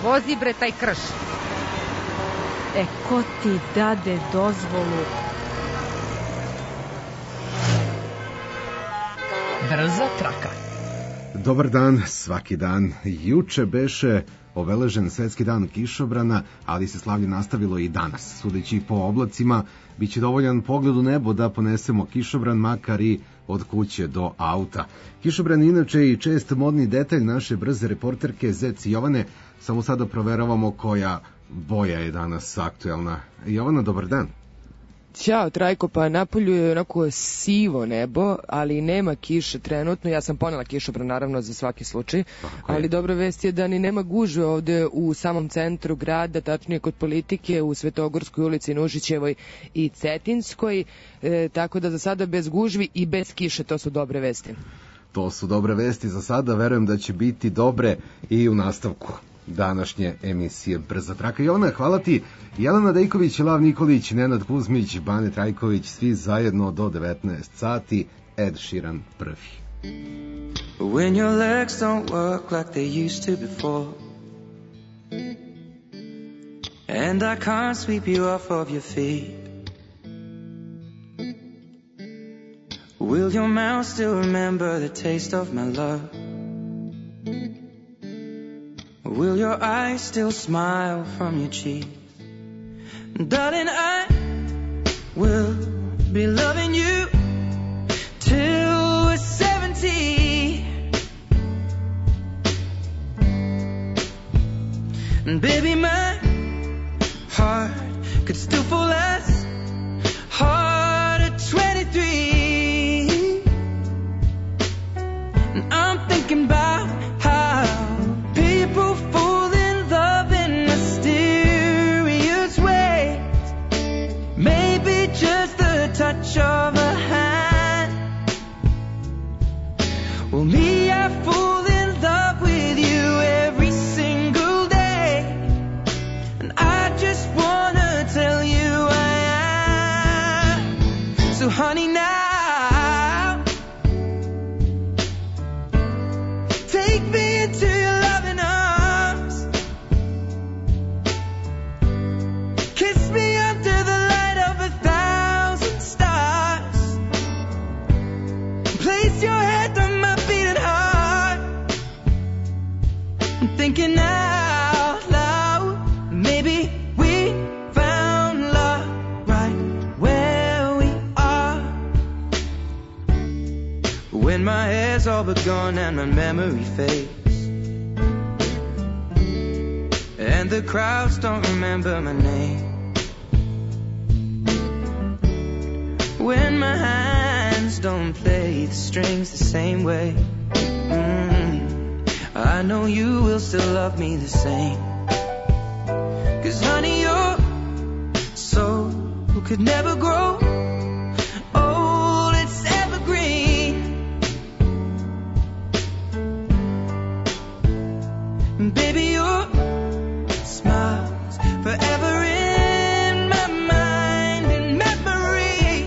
Vozi bre taj krš. Ko ti dade dozvolu? Brza traka. Dobar dan, svaki dan. Juče beše obeležen svetski dan kišobrana, ali se slavlje nastavilo i danas. Sudeći po oblacima, biće dovoljan pogled u nebo da ponesemo kišobran, makar i od kuće do auta. Kišobran je inače i čest modni detalj naše brze reporterke Zec Jovane. Samo sada proveravamo koja boja je danas aktuelna. Jovana, dobar dan. Ćao Trajko, pa napolju je onako sivo nebo, ali nema kiše trenutno. Ja sam ponela kišobran naravno za svaki slučaj, ali dobra vest je da ni nema gužve ovde u samom centru grada, tačnije kod Politike, u Svetogorskoj ulici, Nušićevoj i Cetinskoj, tako da za sada bez gužvi i bez kiše, to su dobre vesti. To su dobre vesti za sada, verujem da će biti dobre i u nastavku današnje emisije Brza traka. Jovana, hvala ti. Jelena Dejković, Lav Nikolić, Nenad Kuzmić, Bane Trajković, svi zajedno do 19 sati. Ed Sheeran prvi. When your legs don't work like they used to before, and I can't sweep you off of your feet, will your mouth still remember the taste of my love? Will your eyes still smile from your cheeks? Darling, I will be loving you till we're 70. And baby, my heart could still fall as hard at 23. And I'm thinking about how people fall in love in mysterious ways. Maybe just the touch of a hand. Well, me, I fall in love with you every single day, and I just wanna tell you I am. So honey, now take me into your loving arms. Kiss me under the light of 1,000 stars. Place your head on my beating heart. I'm thinking out loud, maybe we found love right where we are. When my hair's all but gone and my memory fades, and the crowds don't remember my name, when my hands don't play the strings the same way, I know you will still love me the same. 'Cause honey, your soul could never grow old, it's evergreen. And baby, your smile's forever in my mind and memory.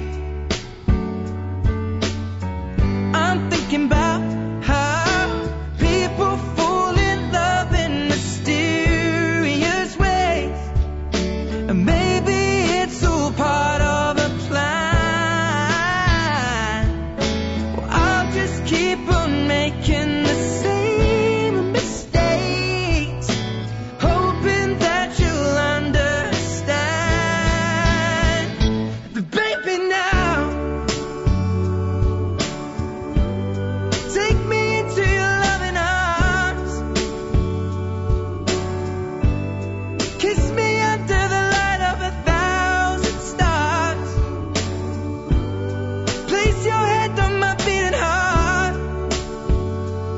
I'm thinking about how people fall in love in mysterious ways, and maybe it's all part of a plan. Well, I'll just keep on making the same mistakes, hoping that you'll understand. But baby, now take me into your loving arms. Kiss me under the light of 1,000 stars. Place your head on my beating heart.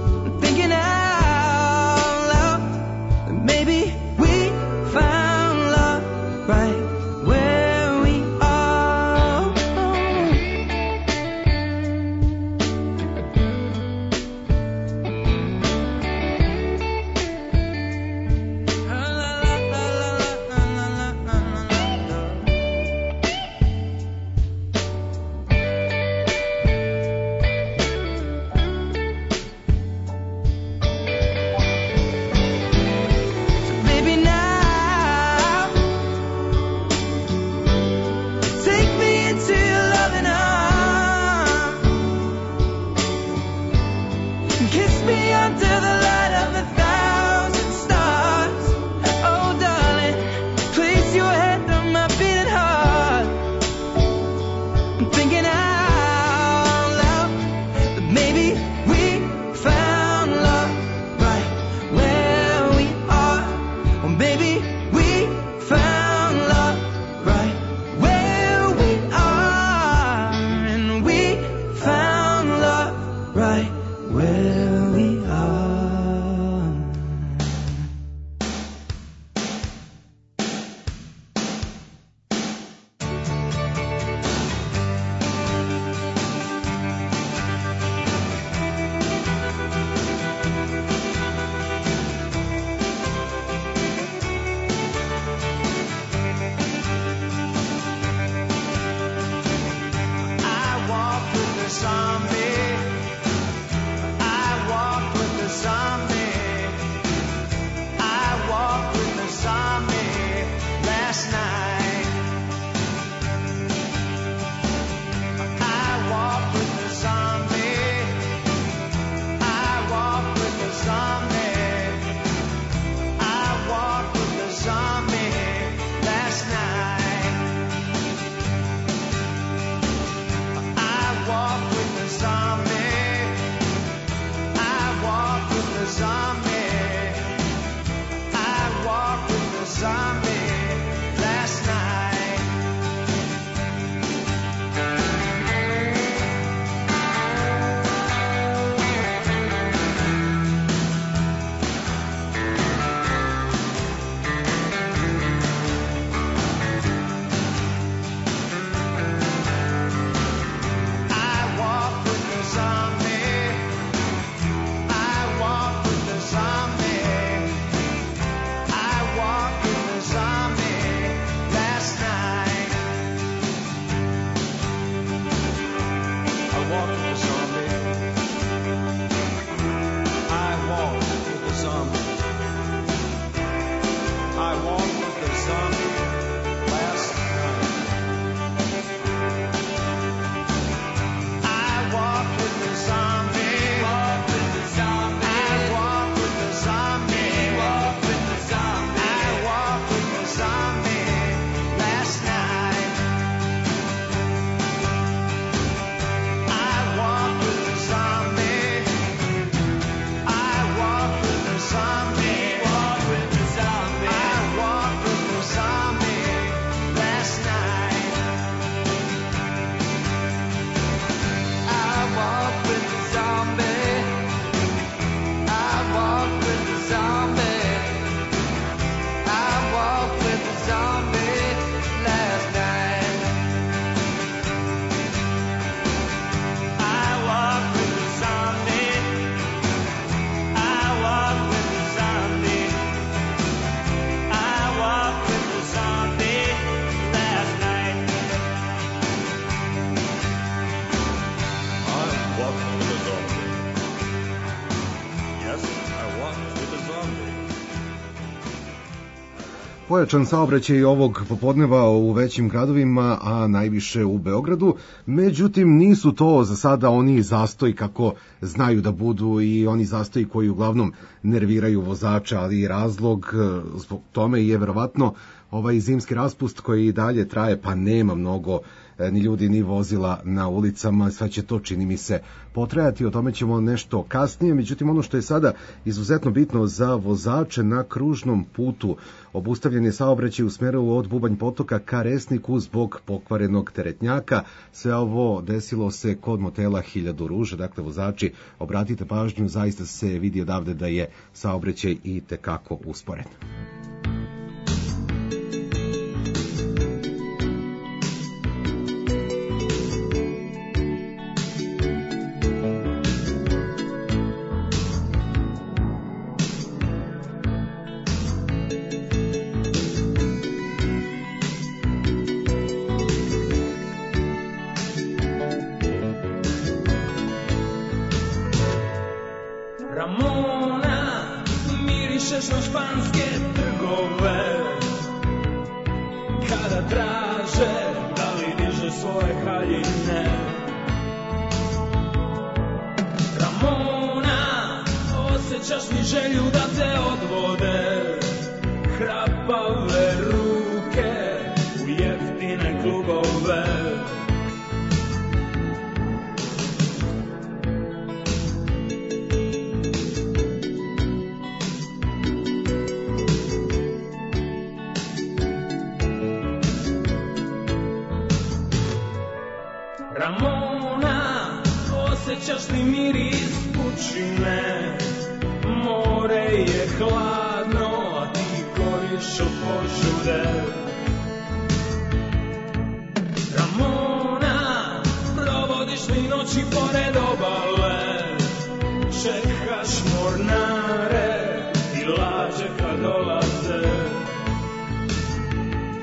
Pojačan saobraćaj ovog popodneva u većim gradovima, a najviše u Beogradu. Međutim, nisu to za sada oni zastoji kako znaju da budu i oni zastoji koji uglavnom nerviraju vozača, ali i razlog zbog tome je verovatno ovaj zimski raspust koji i dalje traje, pa nema mnogo ni ljudi ni vozila na ulicama, sve će to, čini mi se, potrajati, o tome ćemo nešto kasnije. Međutim, ono što je sada izuzetno bitno za vozače, na kružnom putu obustavljen je saobraćaj u smeru od Bubanj Potoka ka Resniku zbog pokvarenog teretnjaka. Sve ovo desilo se kod motela 1000 ruža, dakle vozači, obratite pažnju, zaista se vidi odavde da je saobraćaj i tekako usporen.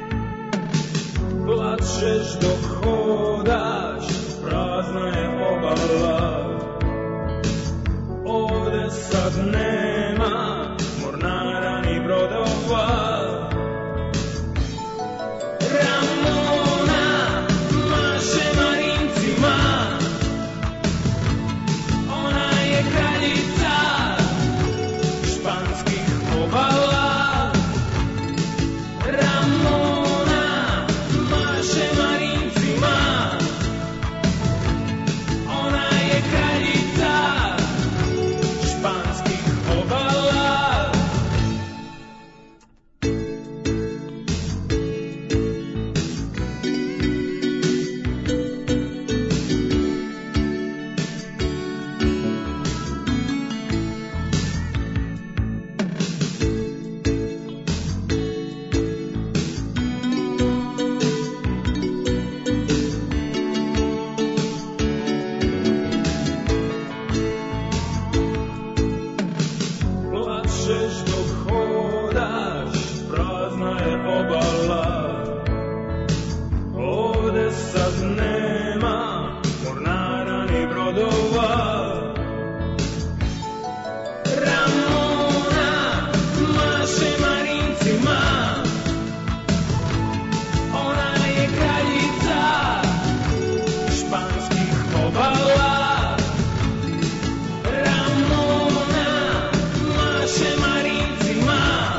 Plačeš dok hodaš, prazna je obala. obala. Ovde sad nema mornara ni brodova. Ramona maše marincima, ona je kraljica španskih obala. Ramona maše marincima, ona je kraljica španskih obala. Plačeš dok hodaš, prazna je obala. Ovde sad nema mornara ni brodova. Ramona maše marincima, ona je kraljica španskih obala. Ramona maše marincima,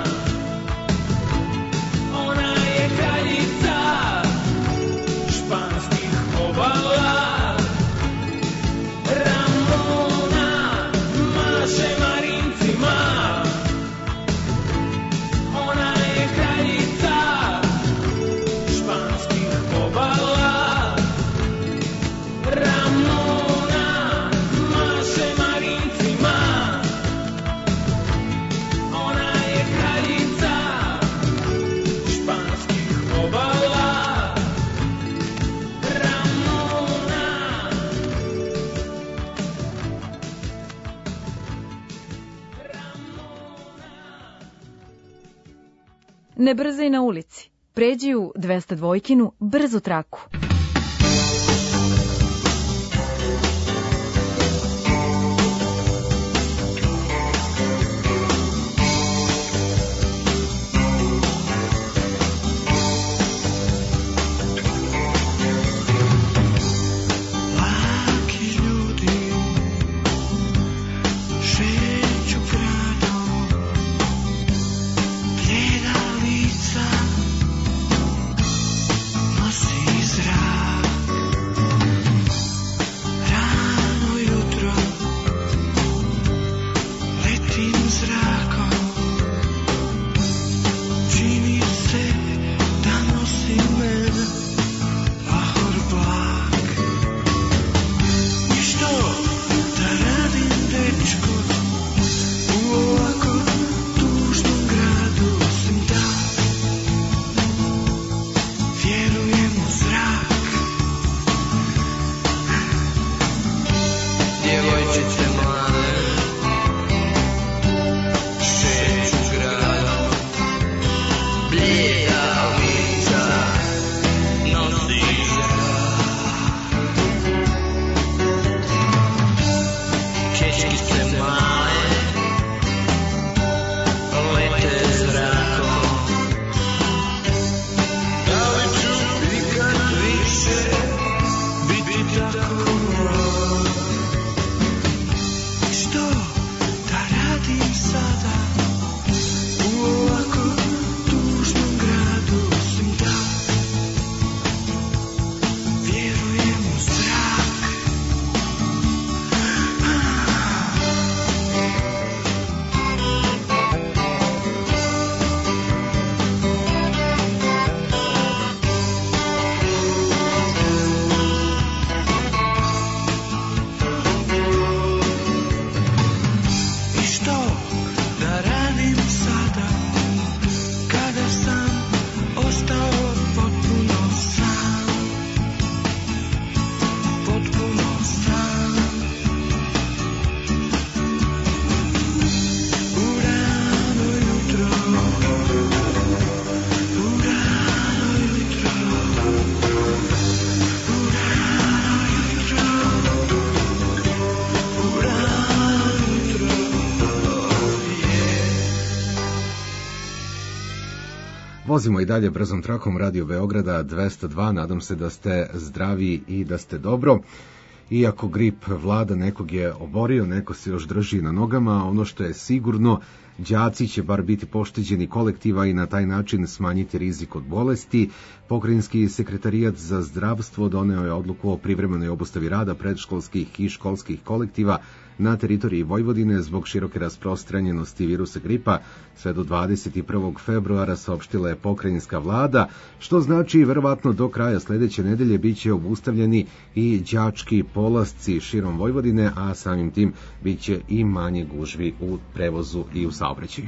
ona je kraljica španskih obala. Ramona maše marincima, ona je kraljica španskih obala. Ramona maše marincima, ona je kraljica španskih obala. Ramona. Ne brzaj na ulici. Pređi u 202-kinu brzu traku. Laki ljudi šeću gradom, blijeda lica nosi zrak. Rano jutro letim zrakom, čini se da nosi mene pahor blag. I što da radim, dečko, u ovako tužnom gradu, osim da vjerujem u zrak. Djevojčice mlade šeću gradom, blijeda lica nosi zrak. Čečkice male lete zrakom. Da li ću ikad više biti tako mlad? Što da radim sada u ovako tužnom gradu, osim da vjerujem u zrak. Vozimo i dalje brzom trakom Radio Beograda 202, nadam se da ste zdravi i da ste dobro. Iako grip vlada, nekog je oborio, neko se još drži na nogama, ono što je sigurno, đaci će bar biti pošteđeni kolektiva i na taj način smanjiti rizik od bolesti. Pokrajinski sekretarijat za zdravstvo doneo je odluku o privremenoj obustavi rada predškolskih i školskih kolektiva na teritoriji Vojvodine zbog široke rasprostranjenosti virusa gripa. Sve do 21. februara saopštila je pokrajinska vlada, što znači verovatno do kraja sledeće nedelje biće obustavljeni i đački polasci širom Vojvodine, a samim tim biće i manje gužvi u prevozu i u saobraćaju.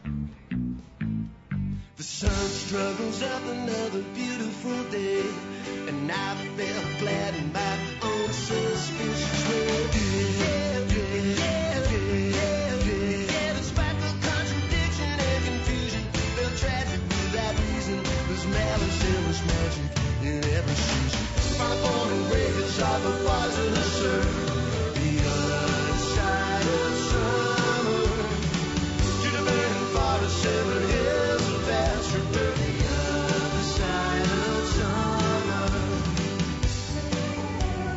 The sun struggles up another beautiful day, and I felt glad in my own suspicious way. Despite the contradiction and confusion, felt tragic without reason. There's malice and there's magic in every season. Find a form and radiance of a poisonous surf. The other side of summer, to the burning fire of 7 hills of Vassar. The other side of summer.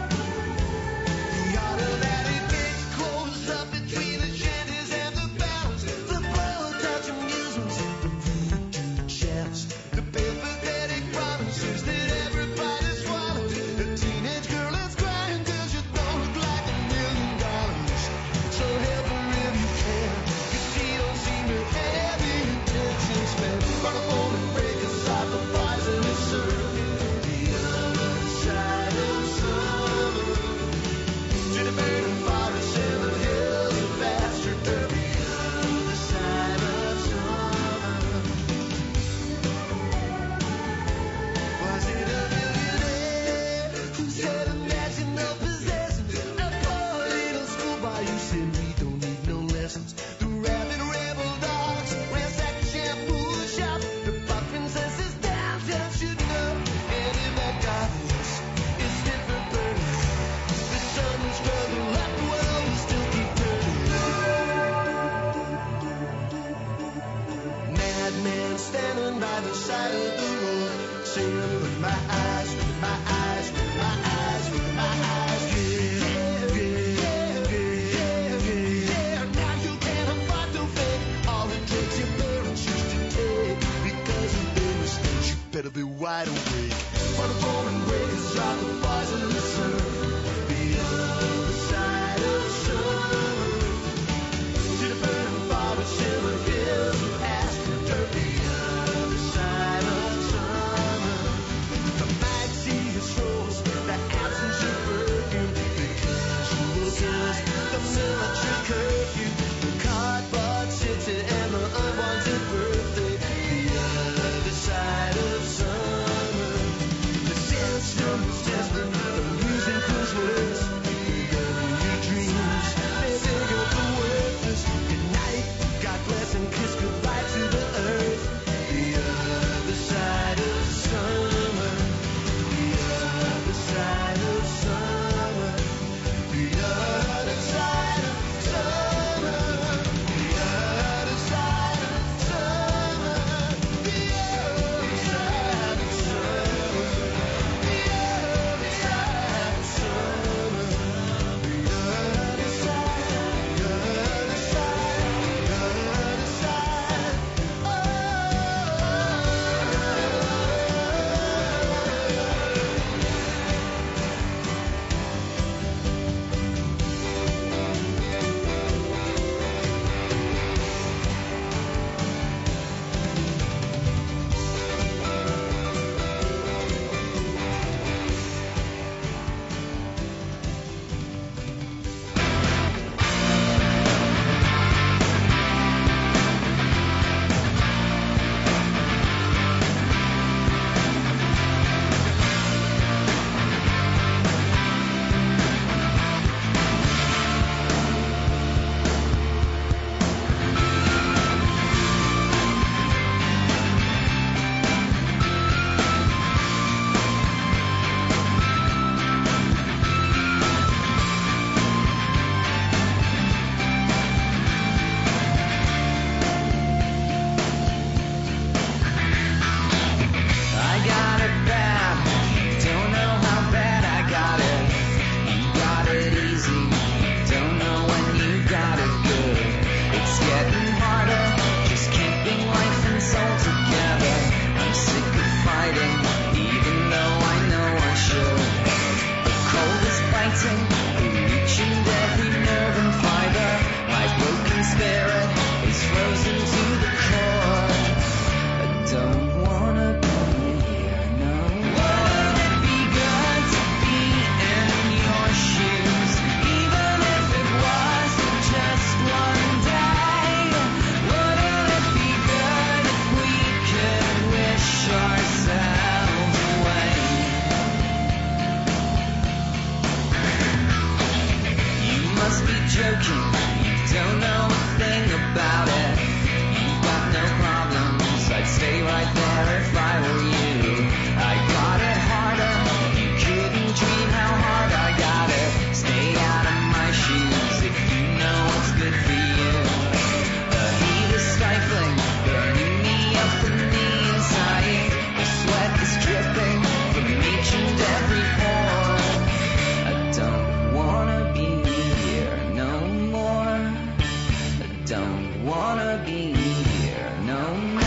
must be joking. You don't know a thing about it. You've got no problems. I'd stay right there if I were you. I got it harder. You couldn't dream how hard I got it. Stay out of my shoes if you know what's good for you. The heat is stifling, burning me up from the inside. The sweat is dripping from each and every pore. I don't wanna be here no more. I don't wanna be here no more.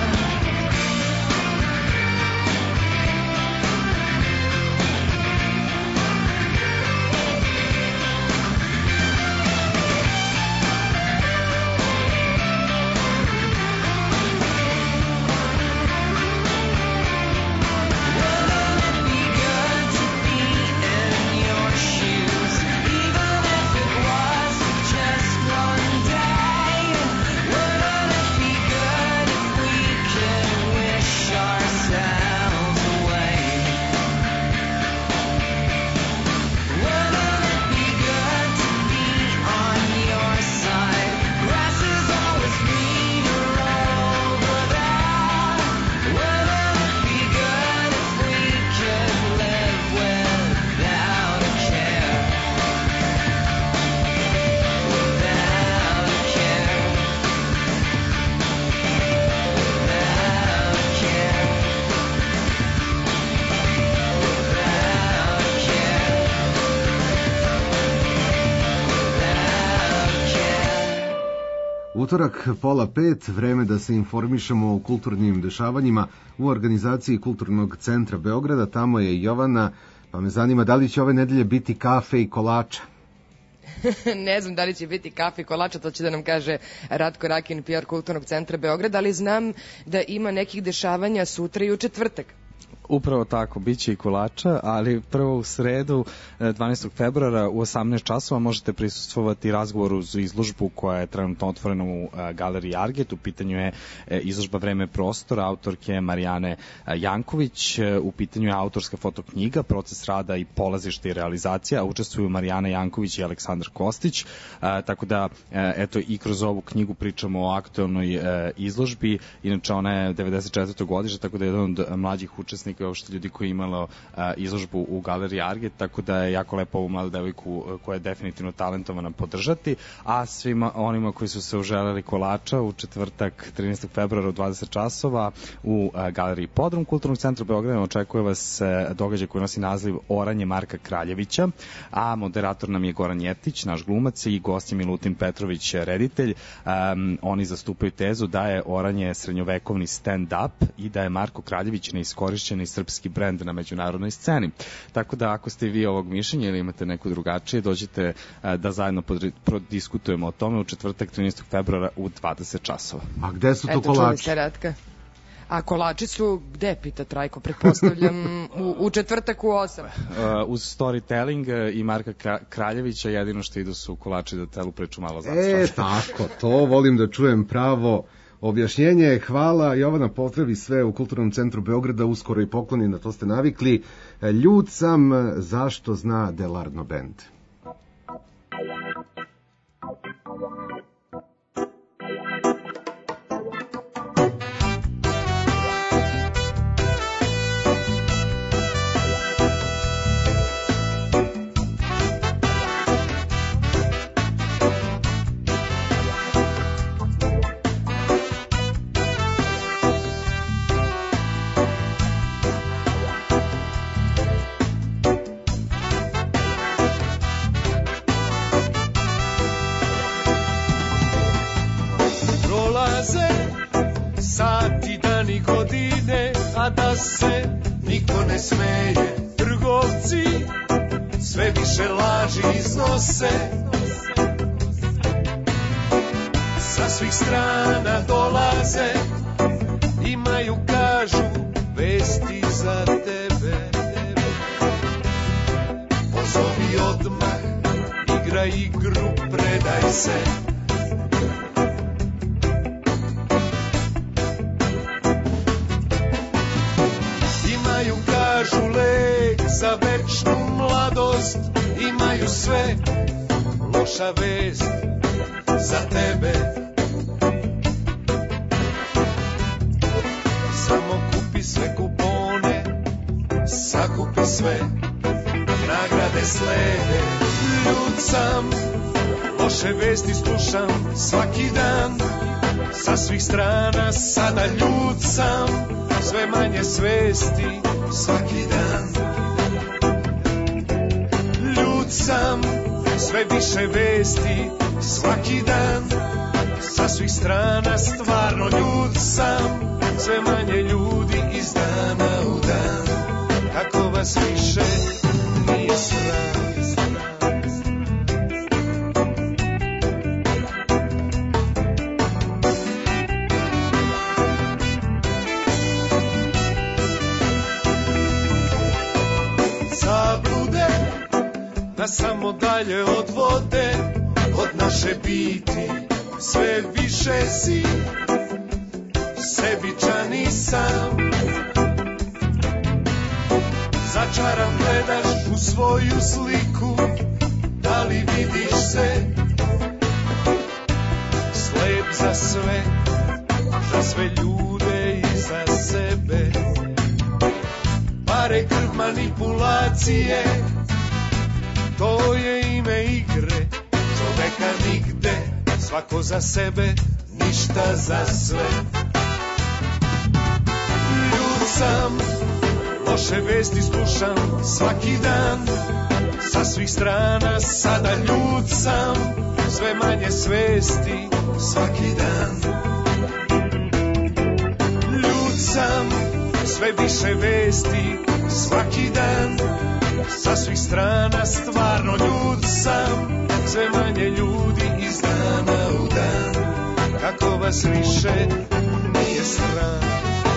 Utorak, 4:30, vreme da se informišemo o kulturnim dešavanjima u organizaciji Kulturnog centra Beograda. Tamo je Jovana, pa me zanima da li će ove nedelje biti kafe i kolača. Ne znam da li će biti kafe i kolača, to će da nam kaže Ratko Rakin, PR Kulturnog centra Beograda, ali znam da ima nekih dešavanja sutra i u četvrtak. Upravo tako, bit će i kolača, ali prvo u sredu 12. februara u 18 časova možete prisustvovati razgovoru za izložbu koja je trenutno otvorena u galeriji Arget. U pitanju je izložba Vreme prostora autorke Marijane Janković. U pitanju je autorska fotoknjiga, proces rada i polazište i realizacija. Učestvuju Marijana Janković i Aleksandar Kostić. Tako da, eto, i kroz ovu knjigu pričamo o aktualnoj izložbi. Inače, ona je 94. godište, tako da je jedan od mlađih učesnika uopšte ljudi koji je imalo izložbu u galeriji Arget, tako da je jako lepo ovu mladu devojku koja je definitivno talentovana podržati, a svima onima koji su se uželeli kolača u četvrtak 13. februara u 20 časova u galeriji Podrum Kulturnog centra Beograda očekuje vas događaj koji nosi naziv Oranje Marka Kraljevića, a moderator nam je Goran Jeftić, naš glumac, i gost je Milutin Petrović, reditelj. Oni zastupaju tezu da je oranje srednjovekovni stand-up i da je Marko Kraljević neiskorišćeni srpski brend na međunarodnoj sceni. Tako da ako ste vi ovog mišljenja ili imate neku drugačije, dođite da zajedno prodiskutujemo o tome u četvrtak 13. februara u 20 časova. A gde su to Eto, kolači? čuli se, Ratka. A kolači su, gde, pita Trajko, pretpostavljam, u četvrtak u 8. Uz storytelling i Marka Kraljevića jedino što idu su kolači, da telu priču malo zastrašaju. Tako, to volim da čujem pravo objašnjenje. Hvala, Jovana, potrebi sve u Kulturnom centru Beograda, uskoro i pokloni, na to ste navikli. Ljud sam, zašto zna Delarno band. Sati, dani, godine, a da se niko ne smeje. Trgovci sve više laži iznose, sa svih strana dolaze, imaju, kažu, vesti za tebe. Pozovi odmah, igraj igru, predaj se. Kažu lek za večnu mladost, imaju sve, loša vest za tebe. Samo kupi sve kupone, sakupi sve, nagrade slede. Ljud sam, loše vesti slušam svaki dan, sa svih strana sada ljud sam, sve manje svesti svaki dan. Ljud sam, sve više vesti svaki dan, sa svih strana stvarno ljud sam, sve manje ljudi iz dana u dan. Kako vas više nije sram. Zablude nas samo dalje odvode od naše biti, sve više si sebičan i sam. Začaran gledaš u svoju sliku, da li vidiš se? Slep za sve ljude i za sebe. Pare, krv, manipulacije, to je ime igre, čoveka nigde, svako za sebe, ništa za sve. Ljud sam, loše vesti slušam svaki dan, sa svih strana sada ljud sam, sve manje svesti svaki dan. Ljud sam, sve više vesti svaki dan, sa svih strana stvarno ljud sam, sve manje ljudi iz dana u dan. Kako vas više nije sram.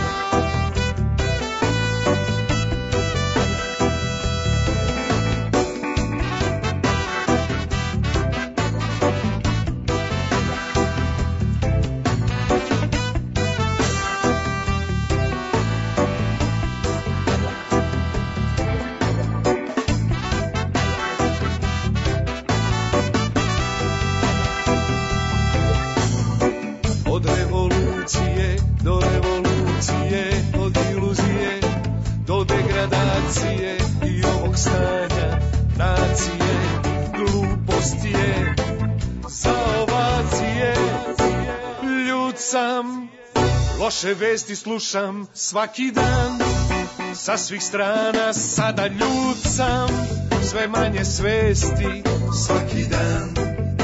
I ovog stanja nacije, glupost je za ovacije. Ljud sam, loše vesti slušam svaki dan, sa svih strana sada ljud sam, sve manje svesti svaki dan.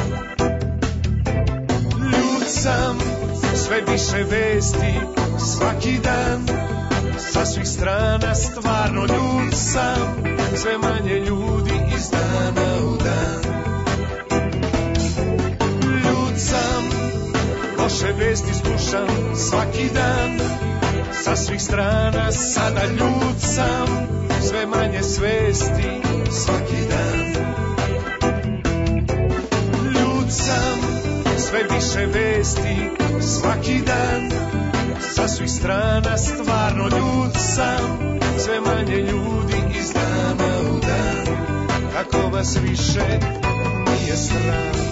Ljud sam, sve više vesti svaki dan, sa svih strana stvarno ljud sam, sve manje ljudi iz dana u dan. Ljud sam, loše vesti slušam svaki dan, sa svih strana sada ljud sam, sve manje svesti svaki dan. Ljud sam, sve više vesti svaki dan, sa svih strana stvarno ljud sam, sve manje ljudi iz dana u dan. Kako vas više nije sram.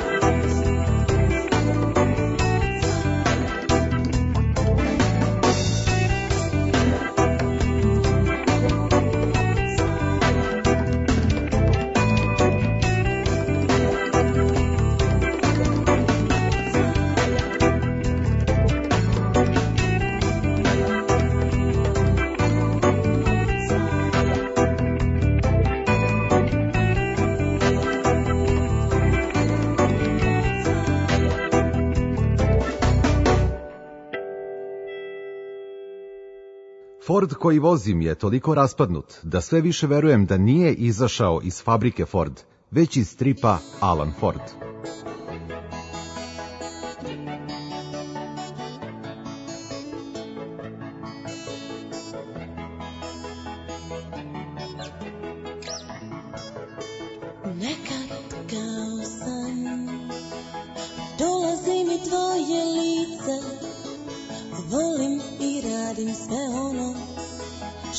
Ford koji vozim je toliko raspadnut da sve više verujem da nije izašao iz fabrike Ford, već iz stripa Alan Ford. Nekad kao san dolazi mi tvoje lice, volim i radim sve ono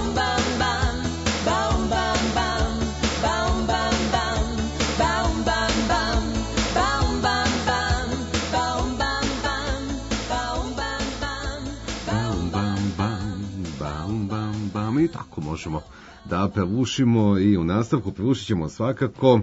Baum, bam, bam. Baum, bam, bam. Baum, bam, bam. Baum, bam, bam. Baum, bam, bam. Baum, bam, bam. Baum, bam, bam. Bam, bam, bam, bam, bam, bam. I tako možemo da pevušimo i u nastavku pevušit ćemo svakako.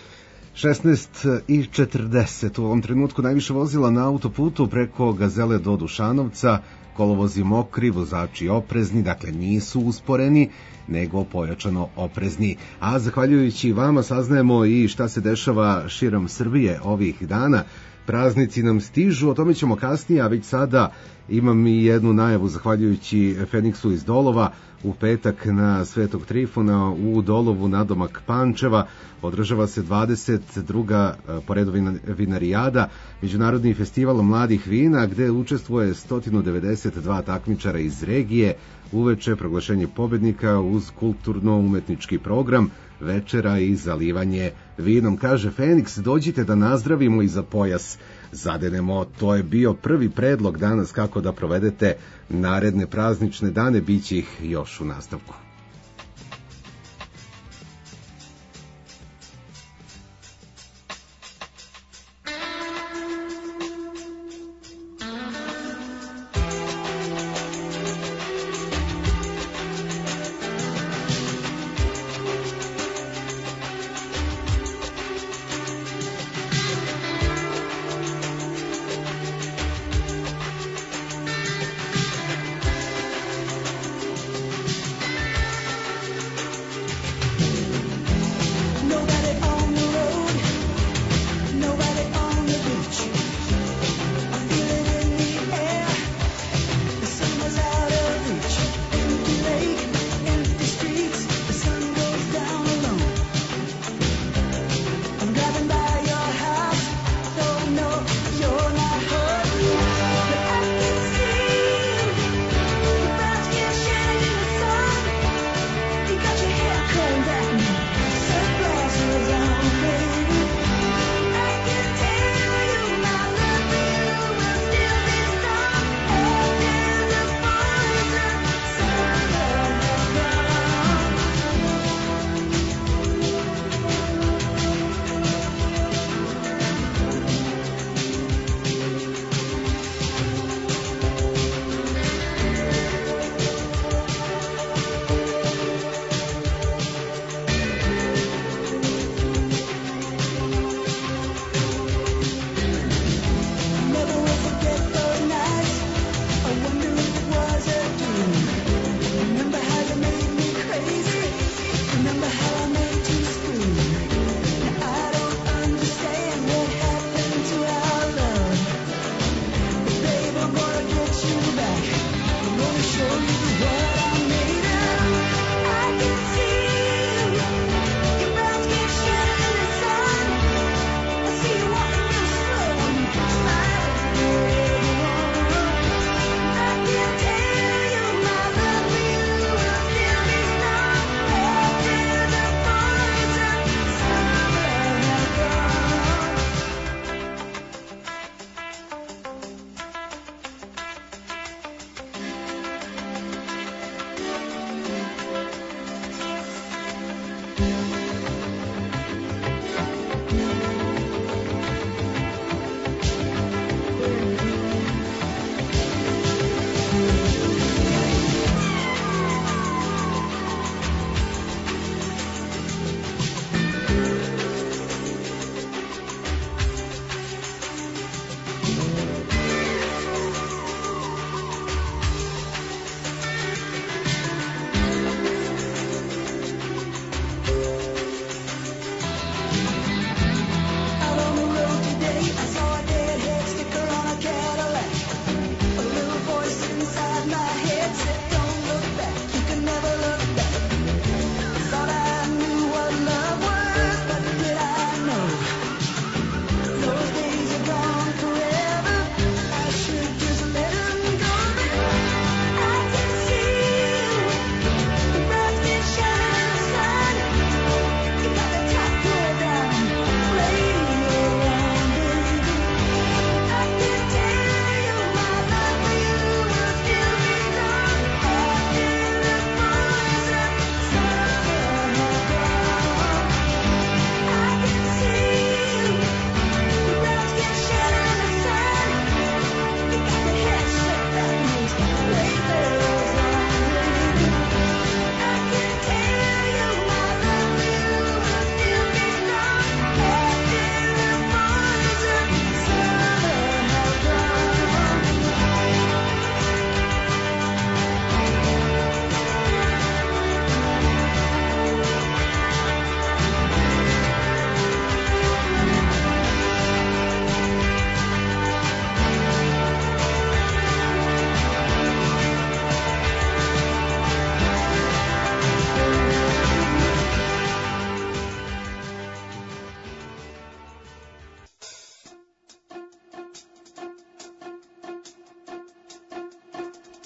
16:40 u ovom trenutku najviše vozila na autoputu preko Gazele do Dušanovca, kolovozi mokri, vozači oprezni, dakle nisu usporeni, nego pojačano oprezni. A zahvaljujući vama saznajemo i šta se dešava širom Srbije ovih dana. Praznici nam stižu, o tome ćemo kasnije, a već sada imam i jednu najavu zahvaljujući Feniksu iz Dolova. U petak na Svetog Trifuna u Dolovu nadomak Pančeva održava se 22. po redu vinarijada, Međunarodni festival mladih vina, gde učestvuje 192 takmičara iz regije. Uveče proglašenje pobednika uz kulturno-umetnički program, večera i zalivanje vinom. Kaže Feniks, dođite da nazdravimo i za pojas zadenemo. To je bio prvi predlog danas kako da provedete naredne praznične dane, bit će ih još u nastavku.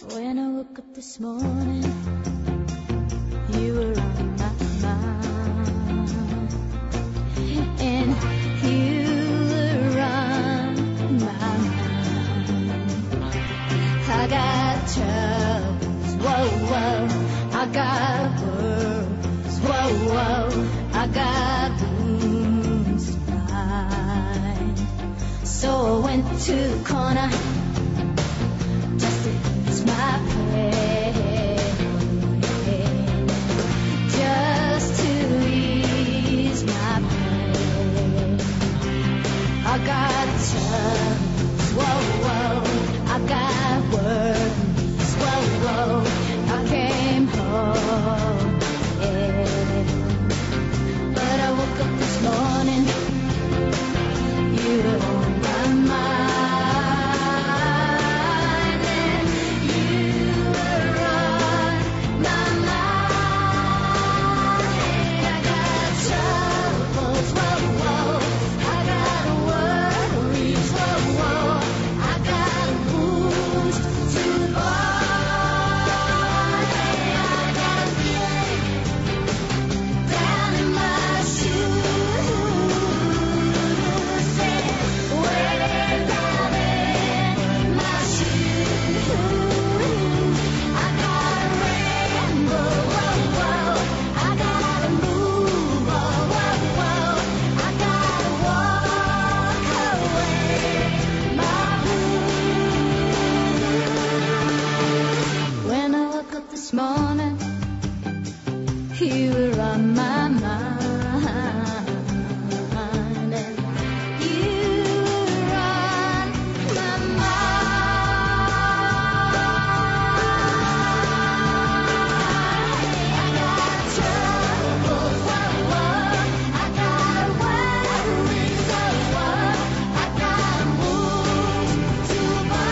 When I woke up this morning, you were on my mind, and you were on my mind. I got troubles, whoa, whoa, I got worries, whoa, whoa, I got wounds to bind. So I went to the corner just to ease my pain, just to ease my pain. I got troubles, whoa, whoa, I got worries, whoa, whoa, I came home, yeah. But I woke up this morning, you were on my mind, and you were on my mind. I got troubles, whoa, whoa, I got worries, whoa, whoa, I got wounds to bind. I got pain down in my shoes, way down in my shoes. I got a rainbow, whoa, whoa, I gotta move, whoa, whoa, whoa, I gotta walk away my blues. When I woke up this morning, you were on my mind, and you were on my mind. I got troubles, whoa, whoa, I got worries, whoa, whoa, I got wounds to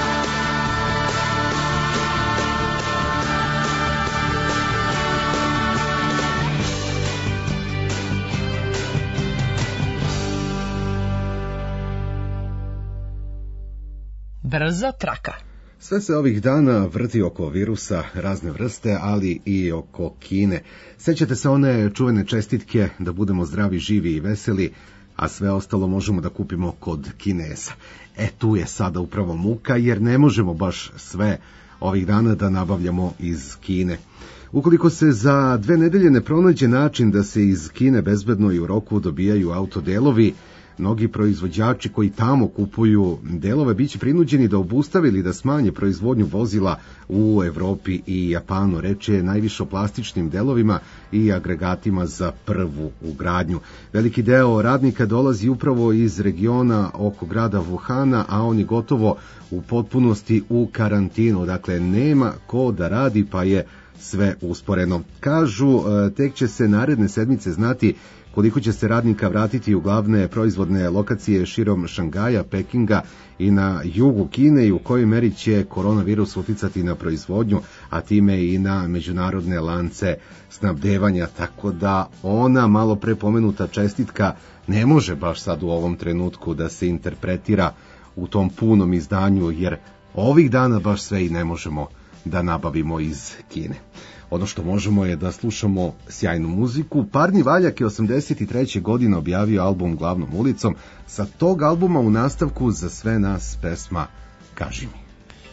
Brza traka. Sve se ovih dana vrti oko virusa razne vrste, ali i oko Kine. Sećate se one čuvene čestitke da budemo zdravi, živi i veseli, a sve ostalo možemo da kupimo kod Kineza. Tu je sada upravo muka, jer ne možemo baš sve ovih dana da nabavljamo iz Kine. Ukoliko se za 2 nedelje ne pronađe način da se iz Kine bezbedno i u roku dobijaju autodelovi, mnogi proizvođači koji tamo kupuju delove biće prinuđeni da obustave ili da smanje proizvodnju vozila u Evropi i Japanu. Reč je najviše o plastičnim delovima i agregatima za prvu ugradnju. Veliki deo radnika dolazi upravo iz regiona oko grada Wuhana, a oni gotovo u potpunosti u karantinu. Dakle, nema ko da radi, pa je sve usporeno. Kažu, tek će se naredne sedmice znati koliko će se radnika vratiti u glavne proizvodne lokacije širom Šangaja, Pekinga i na jugu Kine i u kojoj meri će koronavirus uticati na proizvodnju, a time i na međunarodne lance snabdevanja, tako da ona malo pre pomenuta čestitka ne može baš sad u ovom trenutku da se interpretira u tom punom izdanju, jer ovih dana baš sve i ne možemo da nabavimo iz Kine. Ono što možemo je da slušamo sjajnu muziku. Parni Valjak je 83. godine objavio album Glavnom ulicom. Sa tog albuma u nastavku za sve nas pesma Kaži mi.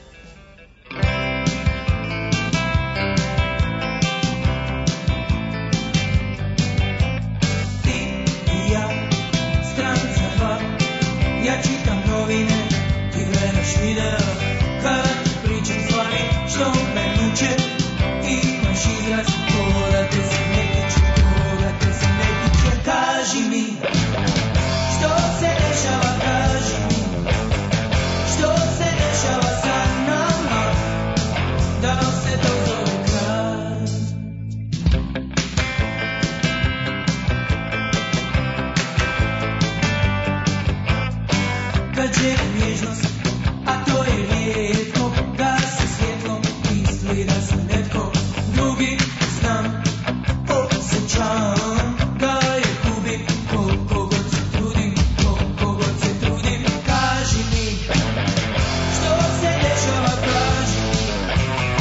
Ti i ja, stranica 2, ja čitam novine, ti gledaš video, kada ti pričam stvari što me muče. Imaš izraz, koga te se ne tiče, koga te se ne tiče. Kaži mi, što se dešava, kaži mi, što se dešava sa nama, da li se to zove kraj? Kad je nježnost, a to je rijetko, da se svjetlom misli da sam netko drugi, znam, osjećam da je gubim, koliko god se trudim, koliko god se trudim. Kaži mi, što se dešava, kaži mi,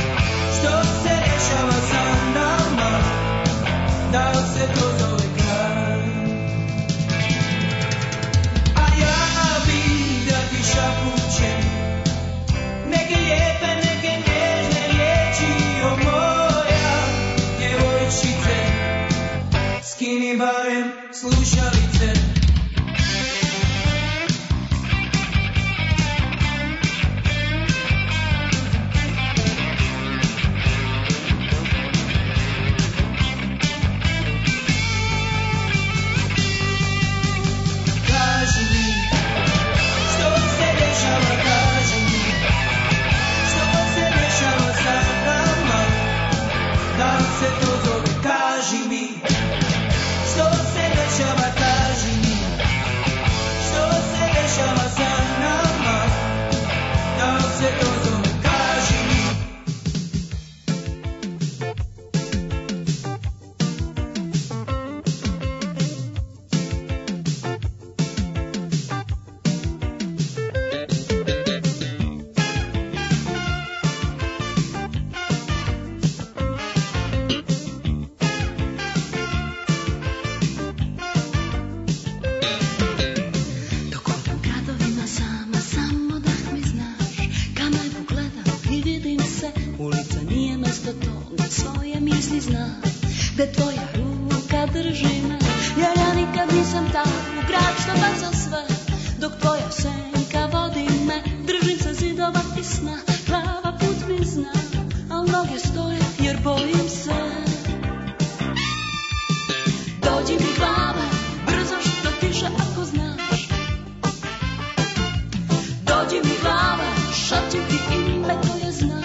šapćem ti ime koje znam.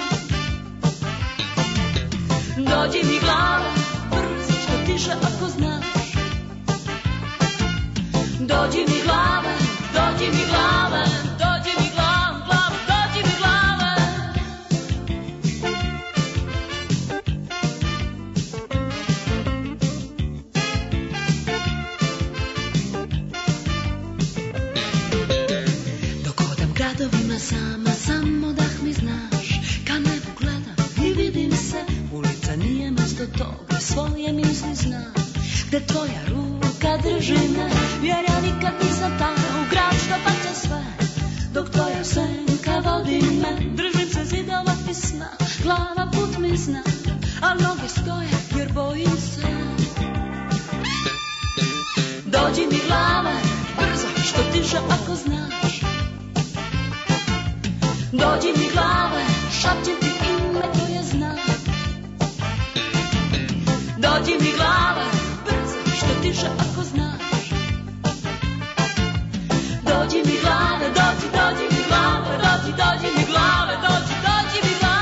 Dođi mi glava, brzo, što tiše ako znaš. Dođi mi glava, dođi mi glava, dođi mi glava, glava, dođi mi glava. Dok hodam gradovima sama, samo dah mi znaš. Kad nebu gledam i vidim se, ulica nije mesto toga, svoje misli znam. Gde tvoja ruka drži me, jer ja nikad nisam ta u grad što baca sve. Dok tvoja senka vodi me, držim se zidova i sna. Glava put mi zna, a noge stoje jer bojim se. Dođi mi glava, brzo, što tiše ako znaš. Dođi mi glava, šapćem ti ime koje znam. Dođi mi glava, brzo, što tiše ako znaš. Dođi mi glave, dođi, dođi mi glave, dođi, dođi mi glave, dođi, dođi mi glave.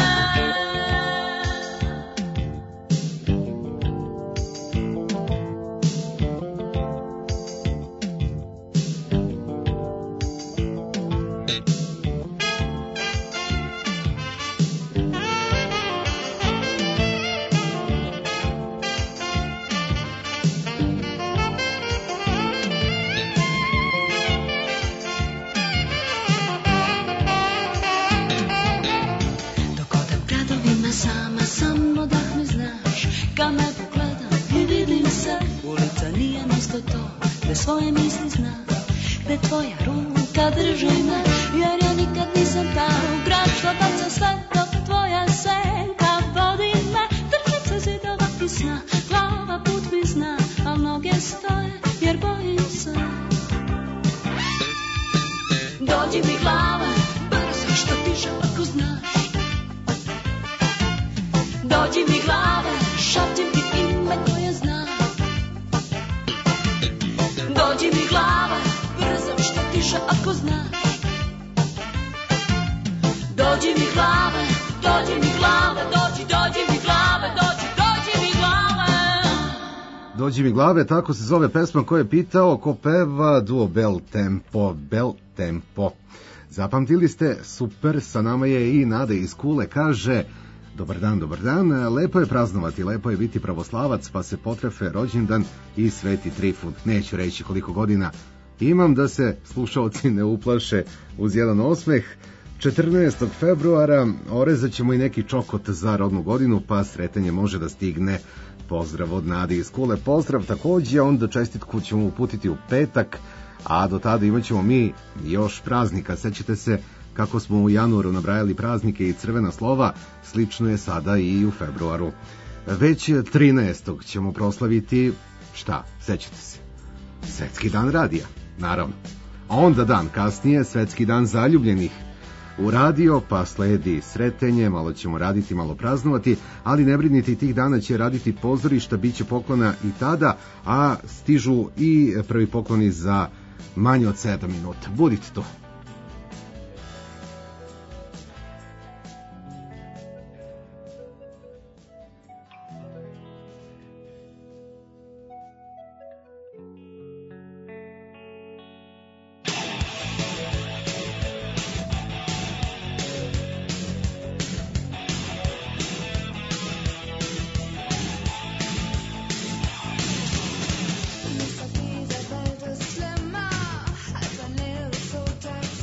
Samo dah me znaš, kad me pogledam i vidim se. Ulica nije mesto to, gde svoje misli znam. Gde tvoja ruka drži me, jer ja nikad nisam ta u grad što baca sve. Dok tvoja senka vodi me, držim se zidova i sna. Glava put mi zna, a noge stoje jer bojim se. Dođi mi glava, brzo, što tiše ako znaš. Dođi mi glave, šapćem ti ime koje znam. Dođi mi glave, brzo, što tiše ako znaš. Dođi mi glave, dođi mi glave, dođi mi glave, dođi mi glave. Dođi mi glave, tako se zove pesma koju je pitao ko peva, duo Bel Tempo. Zapamtili ste, super, sa nama je i Nada iz Kule, kaže: dobar dan, lepo je praznovati, lepo je biti pravoslavac, pa se potrefe rođendan i Sveti Trifun. Neću reći koliko godina imam, da se slušalci ne uplaše, uz jedan osmeh. 14. februara orezat ćemo i neki čokot za rodnu godinu, pa sretanje može da stigne. Pozdrav od Nadi iz Kule, pozdrav takođe, onda čestitku ćemo uputiti u petak, a do tada imat ćemo mi još praznika. Sećate se kako smo u januaru nabrajali praznike i crvena slova, slično je sada i u februaru. Već 13. ćemo proslaviti, šta, sećate se? Svetski dan radija, naravno. A onda dan kasnije, Svetski dan zaljubljenih u radio, pa sledi sretenje, malo ćemo raditi, malo praznovati, ali ne brinite, i tih dana će raditi pozorišta, bit će poklona i tada, a stižu i prvi pokloni za manje od 7 minuta. Budite tu. Dieser Welt ist schlimmer als ein leeres Hotel.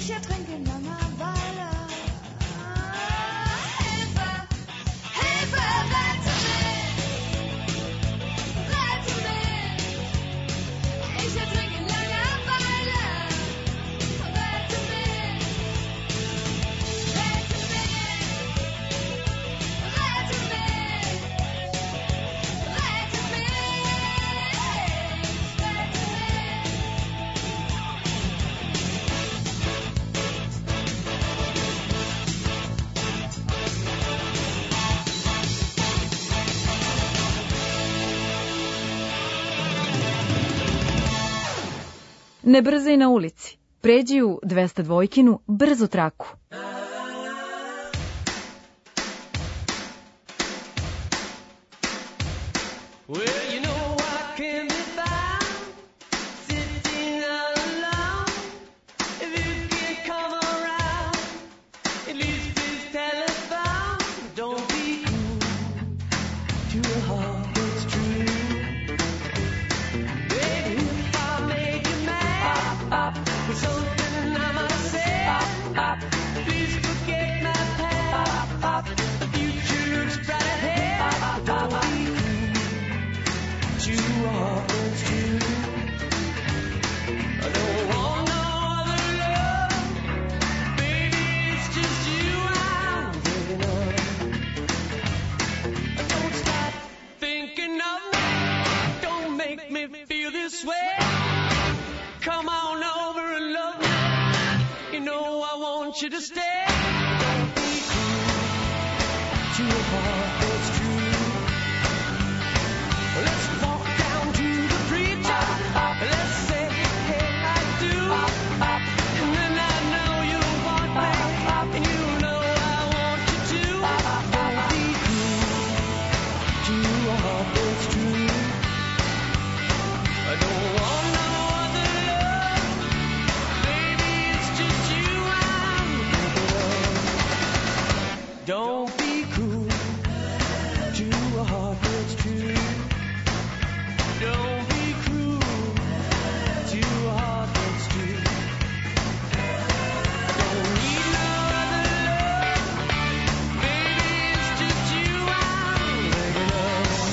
Ella trinken Langeweile. Hilfe, Hilfe, rette mich, rette mich. Ich ertrinke in Langeweile. Rette mich, rette mich, rette mich, rette Ne brzaj na ulici. Pređi u 202-kinu brzo traku. Well, you know I can be found sitting all alone. If you can come around, at least please telephone. Don't be cruel to a heart that's true. Baby, if I made you mad with something I might say, please forget my past. The future looks bright ahead. Don't be you are what's true. I don't want no other love. Baby, it's just you I'm thinking of. Don't stop thinking of me. Don't make me feel this way. Come on over and love me. You know I want you to stay. Don't be cruel to a heart that's true. Let's walk down to the preacher. Let's say, hey, I do. And then I know you'll want me. And you know I want you to. Don't be cruel to a heart that's true. I don't want no other love. Baby, it's just you I'm thinking of. Don't be cruel to a heart that's true. Don't be cruel to a heart that's true. Don't need no other love. Baby, it's just you I'm thinking of.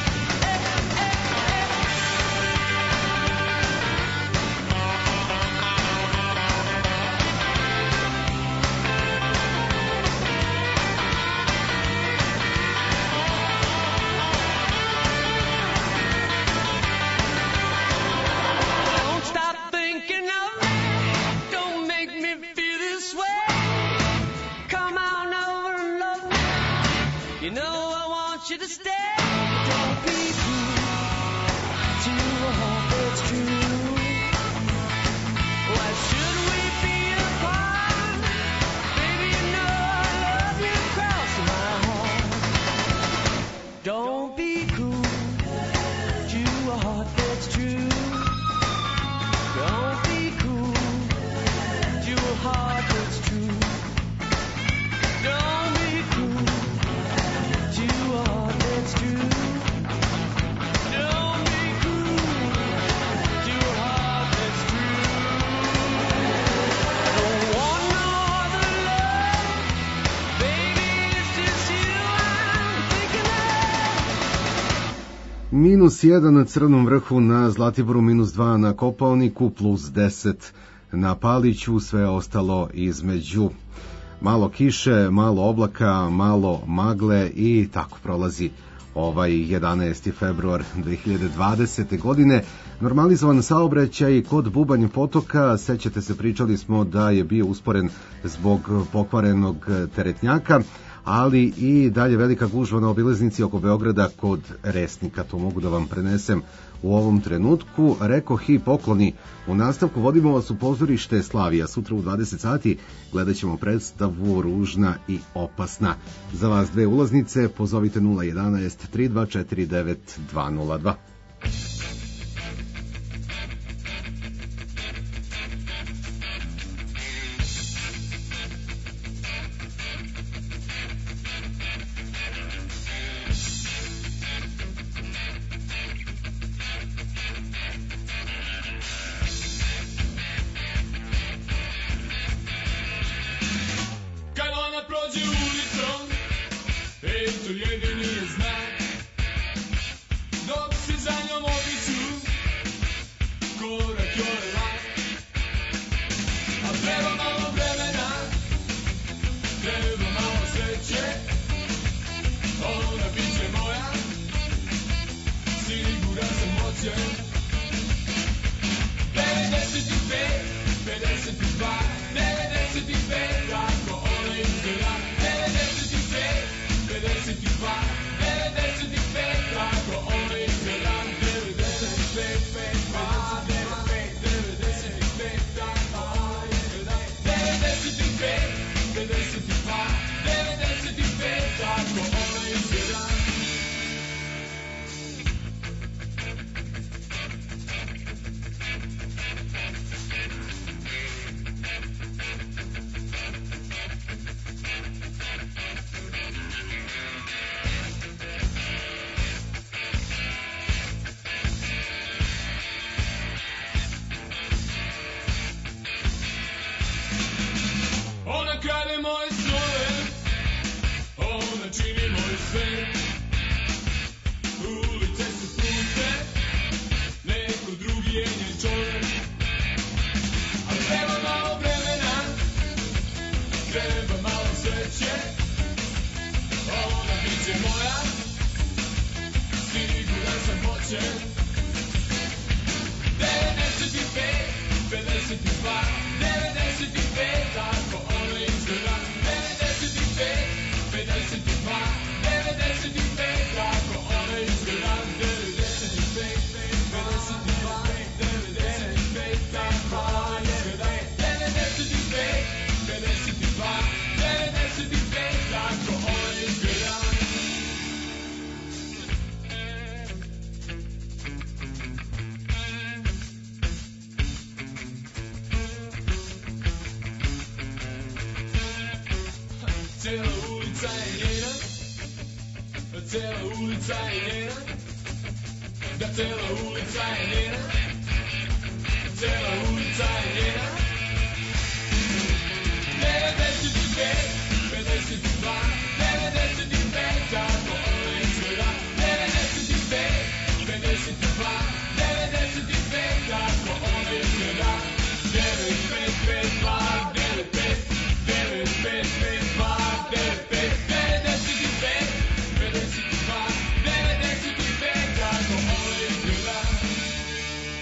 Don't stop thinking of me. Don't make me feel this way. Come on over and love me. You know I want you to stay. Don't be cruel to a heart that's true. Why should we be apart? Baby, you know I love you across my heart. Don't be cruel to a heart that's true. Don't be cruel to a heart that's true. Don't be cruel to a heart that's true. Don't be cruel to a heart that's true. I don't want no other love. Baby, it's just you I'm thinking of. -1 na Crnom vrhu, na Zlatiboru -2 na Kopaoniku, +10 na Paliću, sve ostalo između. Malo kiše, malo oblaka, malo magle i tako prolazi ovaj 11. februar 2020. godine. Normalizovan saobraćaj kod Bubanj potoka, sećate se, pričali smo da je bio usporen zbog pokvarenog teretnjaka, ali i dalje velika gužva na obilaznici oko Beograda kod Resnika. To mogu da vam prenesem u ovom trenutku. Rekoh i pokloni. U nastavku vodimo vas u pozorište Slavija. Sutra u 20 sati gledat ćemo predstavu Ružna i opasna. Za vas dve ulaznice pozovite 011 324 9202. your life. A treba malo vremena, treba malo sreće, ona bit će moja, siguran sam hoće. 95, 52, 95, kako ona izgleda. 95, 52, 95, kako ona izgleda. 95, 52, 95, kako ona izgleda. 95, 52, 95, kako ona izgleda. Ona krade moje snove, ona čini moj svet. Ulice su puste, neko drugi je njen čovjek. A treba malo vremena, treba malo sreće, ona bit će moja, siguran sam hoće. 95, 52, 95, tako ona izgleda. 95, 52, 95, tako ona izgleda. 95, 52, 95, tako ona izgleda. 95, 52, 95, tako ona izgleda. Cijela ulica je njena, cijela ulica je njena, da cijela ulica je njena, cijela ulica je njena. 95, 52, 95, kako ona izgleda. 95, 52, 95, kako ona izgleda. 95, 52, 95, 95, 52, 95, 95, 52, 95, kako ona izgleda.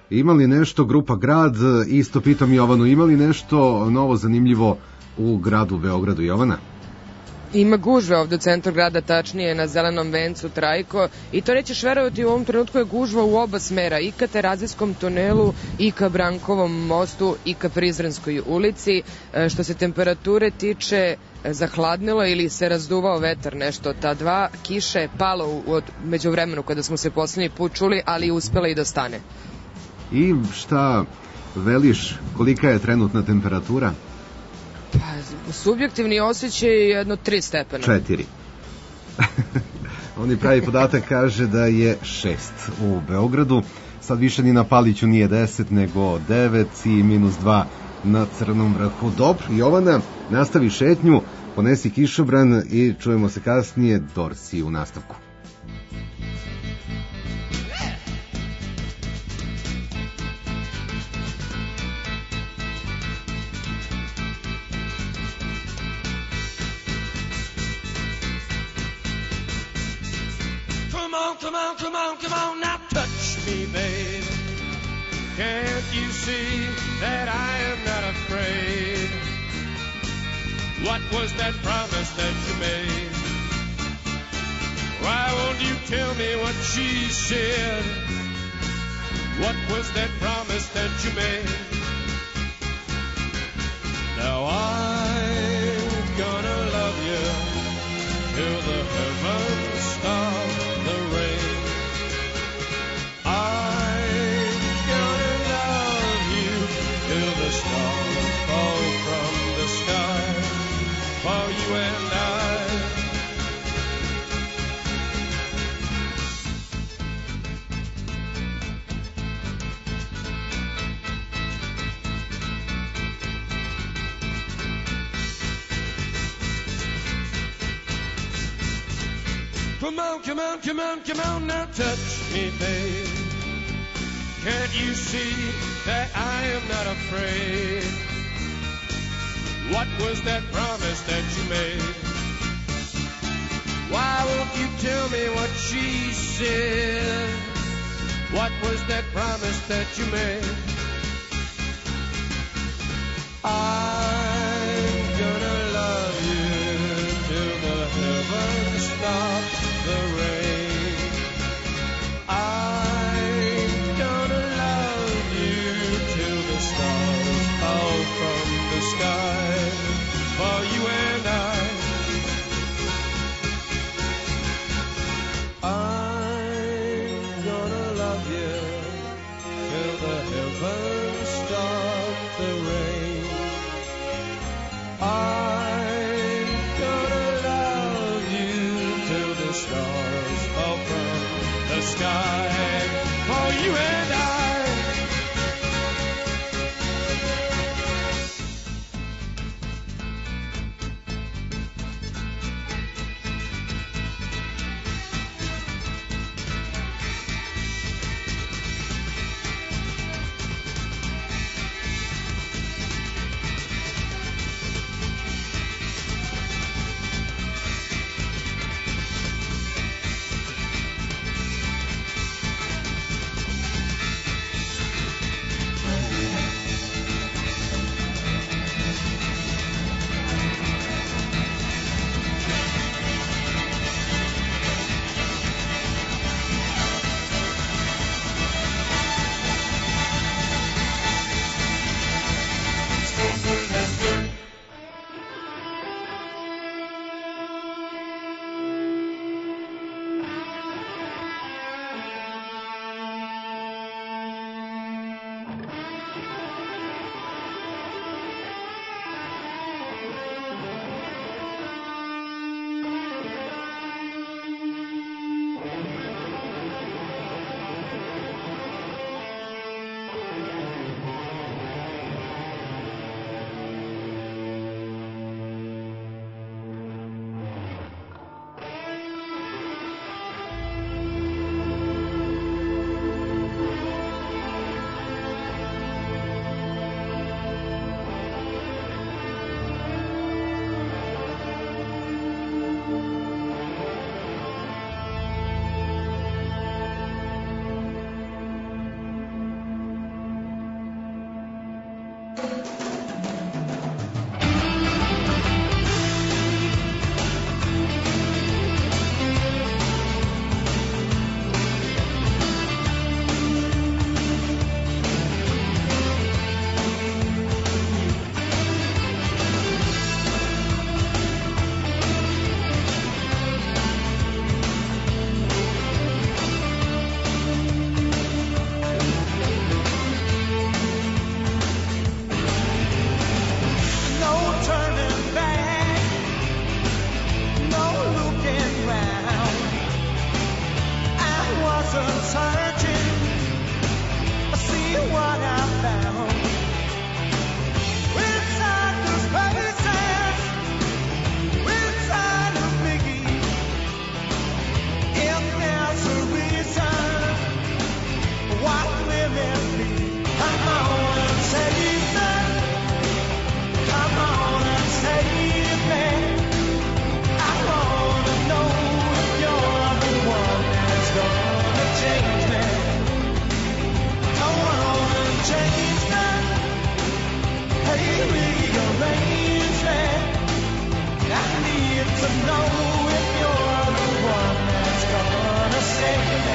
Ima li nešto grupa Grad, isto pitam Jovanu, ima li nešto novo zanimljivo u gradu Beogradu, Jovana? Ima gužve ovde u centru grada, tačnije na Zelenom vencu Trajko, i to nećeš verovati, u ovom trenutku je gužva u oba smera, i ka Terazijskom tunelu, i ka Brankovom mostu, i ka Prizrenskoj ulici. Što se temperature tiče, zahladnilo ili se razduvao vetar, nešto od ta dva. Kiša je palo među vremenu kada smo se poslednji put čuli, ali uspela i da stane. I šta veliš, kolika je trenutna temperatura? Pa, subjektivni osjećaj je jedno 3 stepena. 4. Oni pravi podatak kaže da je 6 u Beogradu. Sad više ni na Paliću nije 10, nego 9 i -2 na Crnom vrhu. Dobro, Jovana, nastavi šetnju, ponesi kišobran i čujemo se kasnije. Dorsi u nastavku. Come on, now touch me, babe. Can't you see that I am not afraid? What was that promise that you made? Why won't you tell me what she said? What was that promise that you made? Now I'm gonna love you till the heavens stop the rain. I'm gonna love you till the stars fall from the sky for you and I. Come on, now touch me, babe. Can't you see that I am not afraid? What was that promise that you made? Why won't you tell me what she said? What was that promise that you made? I'm gonna love you till the heavens stop the rain. I'm gonna love you till the stars fall from the sky for you and I. I'm gonna love you till the heavens stop the rain. I'm gonna love you till the stars fall from the sky for you and I. know if you're the one that's gonna save me.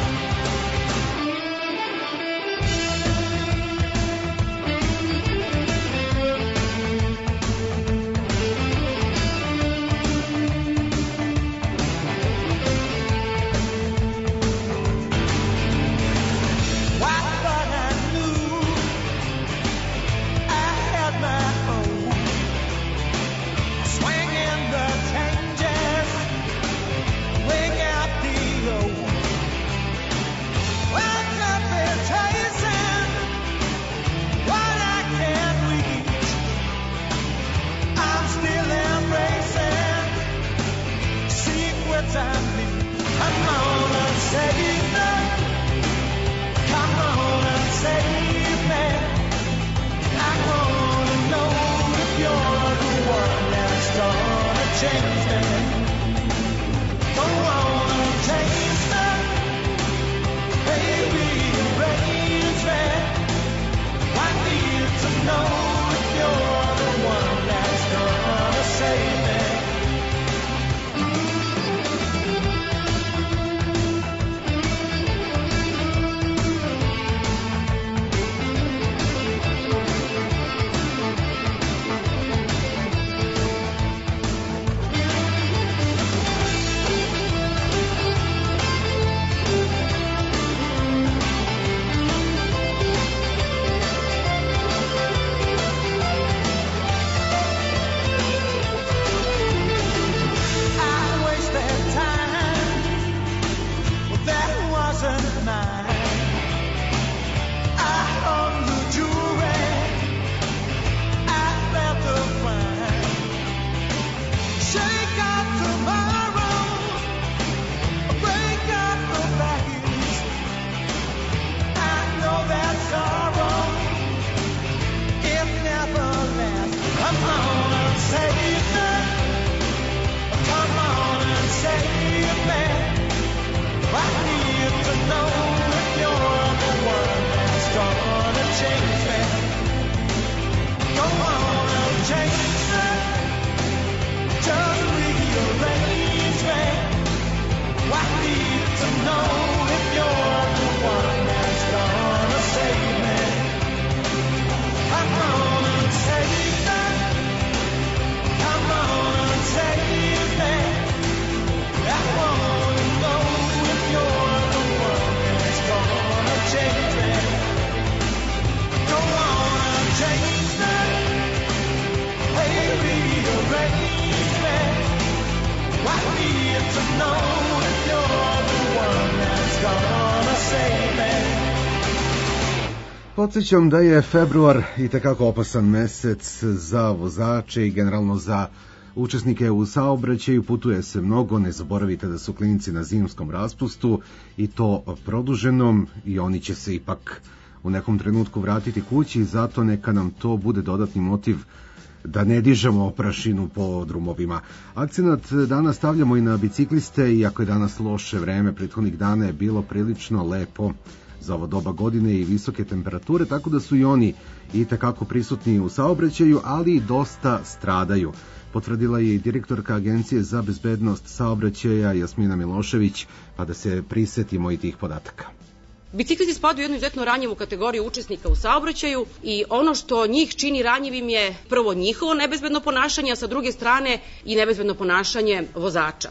Podsjećam da je februar itekako opasan mesec za vozače i generalno za učesnike u saobraćaju. Putuje se mnogo, ne zaboravite da su klinici na zimskom raspustu i to produženom i oni će se ipak u nekom trenutku vratiti kući, zato neka nam to bude dodatni motiv da ne dižemo prašinu po drumovima. Akcenat danas stavljamo i na bicikliste, iako je danas loše vreme, prethodnih dana je bilo prilično lepo za ovo doba godine i visoke temperature, tako da su i oni itekako prisutni u saobraćaju, ali i dosta stradaju. Potvrdila je i direktorka Agencije za bezbednost saobraćaja Jasmina Milošević, pa da se prisetimo i tih podataka. Biciklisti spadaju u jednu izuzetno ranjivu kategoriju učesnika u saobraćaju i ono što njih čini ranjivim je prvo njihovo nebezbedno ponašanje, a sa druge strane i nebezbedno ponašanje vozača.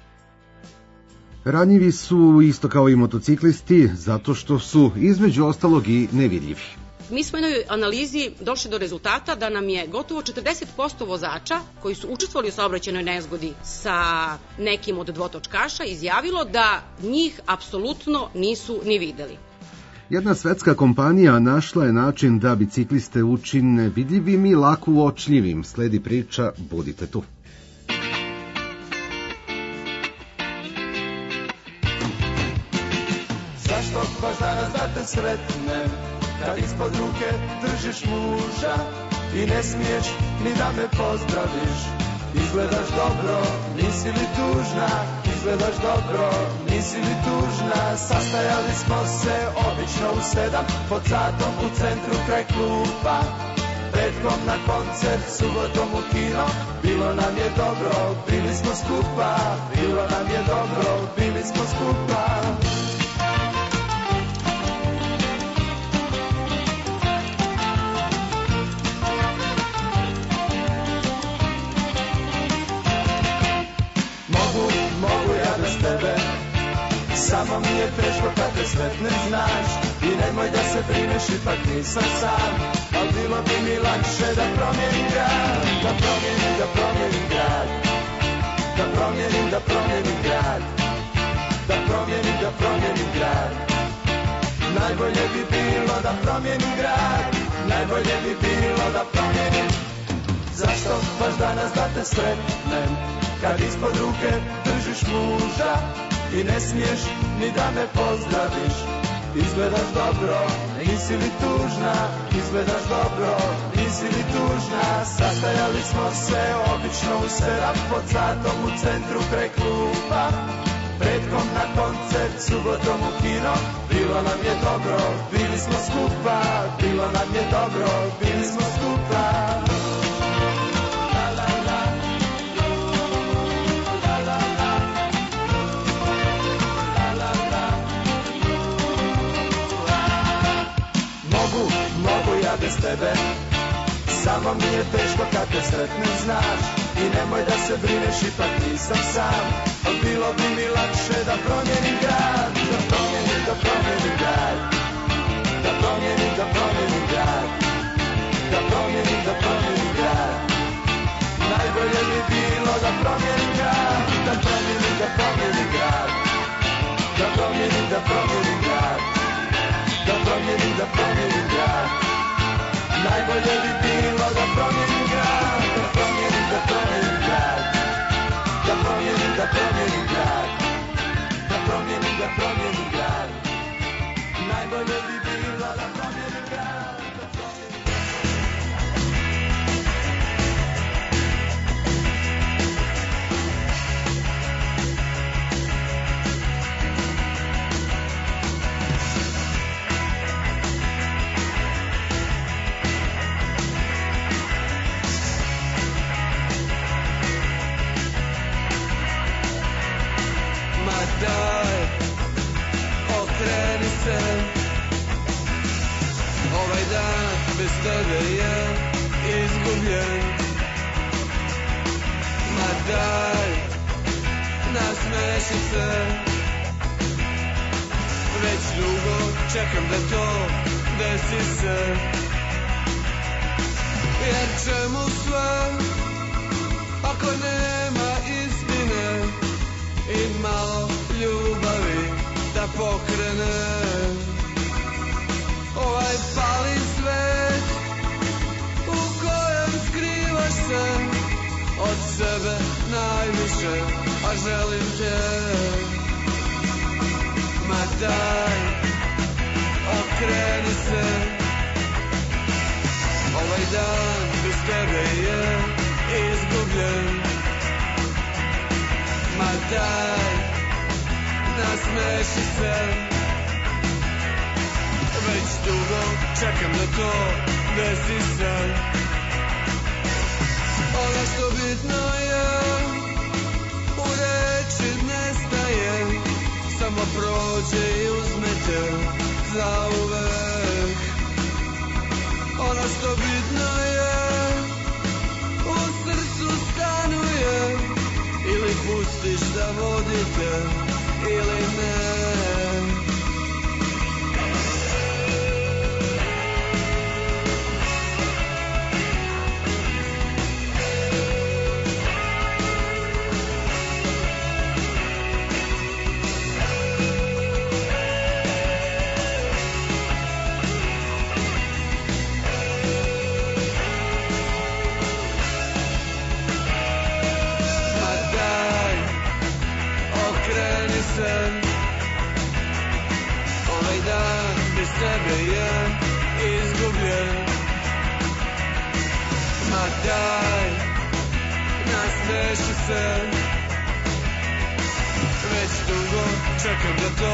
Ranjivi su isto kao i motociklisti zato što su između ostalog i nevidljivi. Mi smo u jednoj analizi došli do rezultata da nam je gotovo 40% vozača koji su učestvovali u saobraćajnoj nezgodi sa nekim od dvotočkaša izjavilo da njih apsolutno nisu ni videli. Jedna svetska kompanija našla je način da bicikliste učine vidljivim i lako uočljivim. Sledi priča, budite tu. Zašto baš danas da te sretnem, kad ispod ruke držiš muža i ne smiješ ni da me pozdraviš? Izgledaš dobro, nisi li tužna? Izgledaš dobro, nisi li tužna? Sastajali smo se obično u 7 pod satom u centru kraj kluba. petkom na koncert, subotom u kino. Bilo nam je dobro, bili smo skupa, bilo nam je dobro, bili smo skupa. Mogu ja bez tebe, samo mi je teško kad te sretnem, znaš. I nemoj da se brineš, ipak nisam sam. Al bilo bi mi lakše da promijenim grad, da promijenim grad, da promijenim grad, da promijenim grad. Najbolje bi bilo da promijenim grad, najbolje bi bilo da promijenim. Zašto baš danas da te sretnem, kad ispod ruke držiš muža i ne smiješ ni da me pozdraviš? Izgledaš dobro, nisi li tužna, izgledaš dobro, nisi li tužna. Sastajali smo se obično u 7 pod satom u centru kraj kluba. Petkom na koncert, subotom u kino. Bilo nam je dobro, bili smo skupa, bilo nam je dobro, bili smo skupa. Mogu ja bez tebe, samo mi je teško kad te sretnem, znaš. I nemoj da se brineš, ipak nisam sam. Al bilo bi mi lakše da promijenim grad, da promijenim grad, da promijenim grad, da promijenim grad. Najbolje bi bilo da promijenim grad, da promijenim grad, da promijenim grad, da promijenim grad. Najbolje bi bilo da promijenim grad, da promijenim grad, da promijenim grad, da promijenim grad. Najbolje bi bilo da promijenim grad. Daj, okreni se, ovaj dan bez tebe je izgubljen. Ma daj, nasmeši se, već dugo čekam da to desi se. Jer čemu sve, ako nema istine i malo ljubavi da pokrene ovaj pali svet u kojem skrivaš se od sebe najviše, a želim te. Ma daj, okreni se, ovaj dan bez tebe je izgubljen. Ma daj, nasmeši se, već dugo čekam da to desi se. Ono što bitno je, u reči nestaje, samo prođe i uzmete zauvek. Ono što bitno je, u srcu stanuje, ili pustiš da vodite, ili ne. Ovaj dan bez tebe je izgubljen. Ma daj, nasmeši se, već dugo čekam da to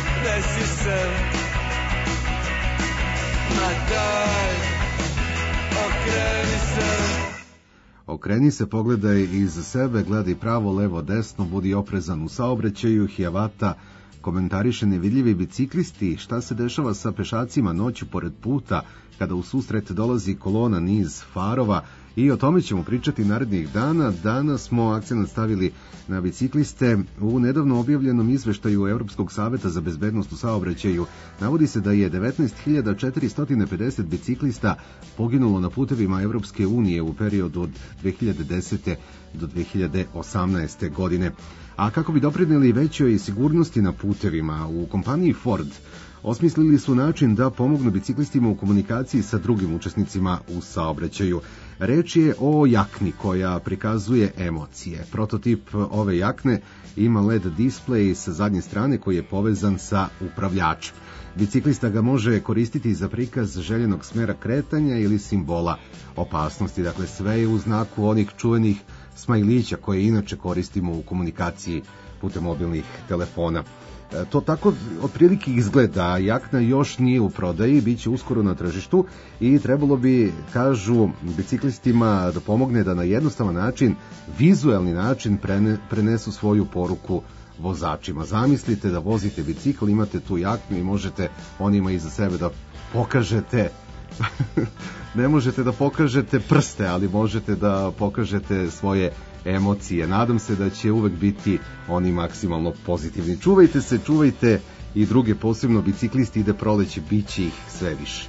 desi se. Ma daj, okreni se. Okreni se, pogledaj iza sebe, gledaj pravo, levo, desno, budi oprezan u saobraćaju, Hiawatha komentariše nevidljivi biciklisti, šta se dešava sa pešacima noću pored puta, kada u susret dolazi kolona niz farova, i o tome ćemo pričati narednih dana. Danas smo akcenat stavili na bicikliste. U nedavno objavljenom izveštaju Evropskog saveta za bezbednost u saobraćaju navodi se da je 19.450 biciklista poginulo na putevima Evropske unije u periodu od 2010. do 2018. godine. A kako bi doprineli većoj sigurnosti na putevima, u kompaniji Ford osmislili su način da pomognu biciklistima u komunikaciji sa drugim učesnicima u saobraćaju. Reč je o jakni koja prikazuje emocije. Prototip ove jakne ima LED display sa zadnje strane koji je povezan sa upravljačem. Biciklista ga može koristiti za prikaz željenog smera kretanja ili simbola opasnosti. Dakle, sve je u znaku onih čuvenih smajlića koje inače koristimo u komunikaciji putem mobilnih telefona. To tako otprilike izgleda. Jakna još nije u prodaji, bit će uskoro na tržištu i trebalo bi, kažu biciklistima, da pomogne da na jednostavan način, vizuelni način prenesu svoju poruku vozačima. Zamislite da vozite bicikl, imate tu jaknu i možete onima iza sebe da pokažete ne možete da pokažete prste, ali možete da pokažete svoje emocije. Nadam se da će uvek biti oni maksimalno pozitivni. Čuvajte se, čuvajte i druge, posebno biciklisti, ide proleće, bit će ih sve više.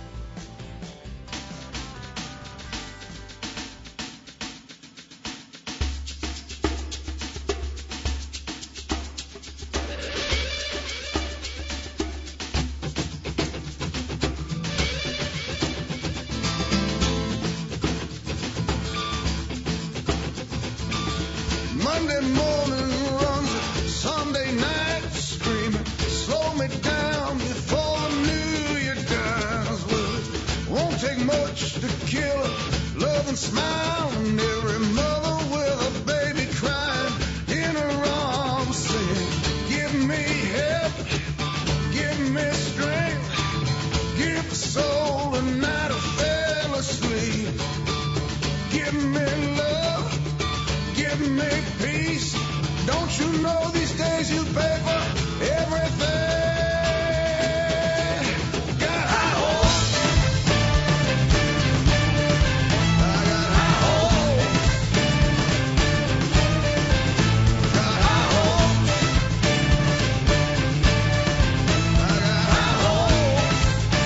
Monday morning runs, Sunday night screaming, slow me down before the new year dies. Well, it won't take much to kill a loving smile, and every mother with a baby crying in her arms saying, give me help, give me strength, give the soul a night of fell asleep, give me love, give me peace. Don't you know these days you pay for everything? Got high hopes. I got high hopes. Got high hopes. I got high hopes.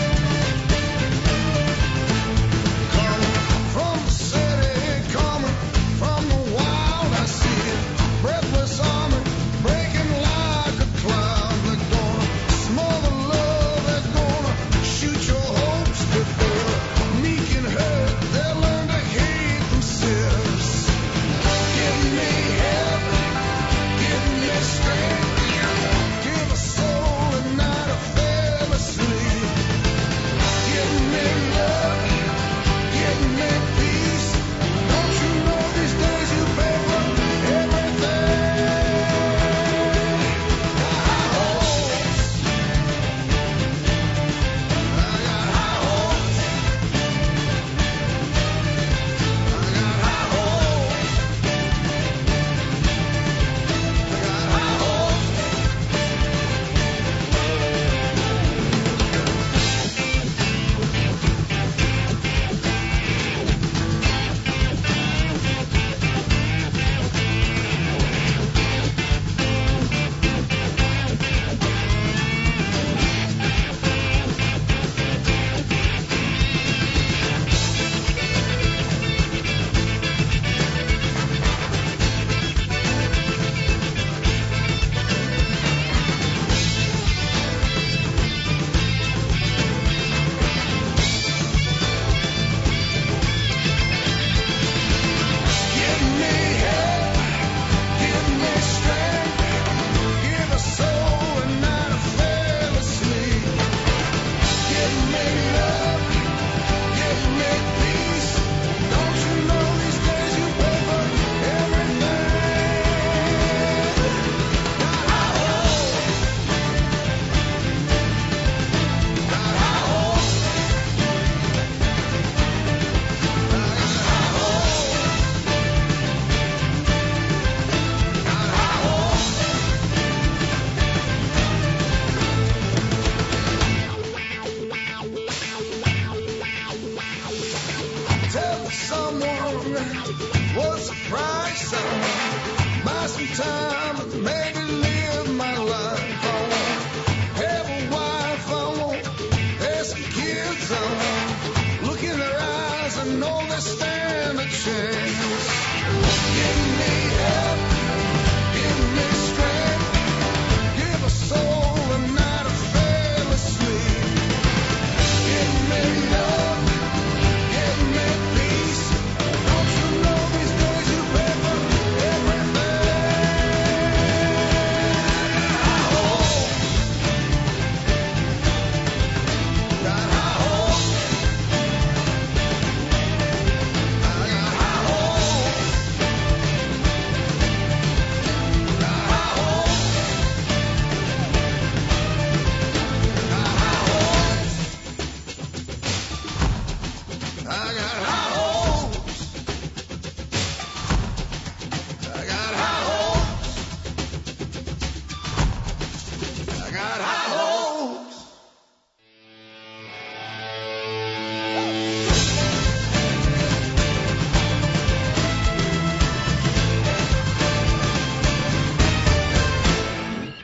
Coming from the city, coming from the wild, I see it. Breathless army breaking like a cloud. They're gonna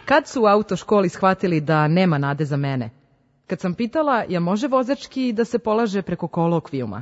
Kad su u autoškoli shvatili da nema nade za mene? Kad sam pitala, jel može vozački da se polaže preko kolokvijuma?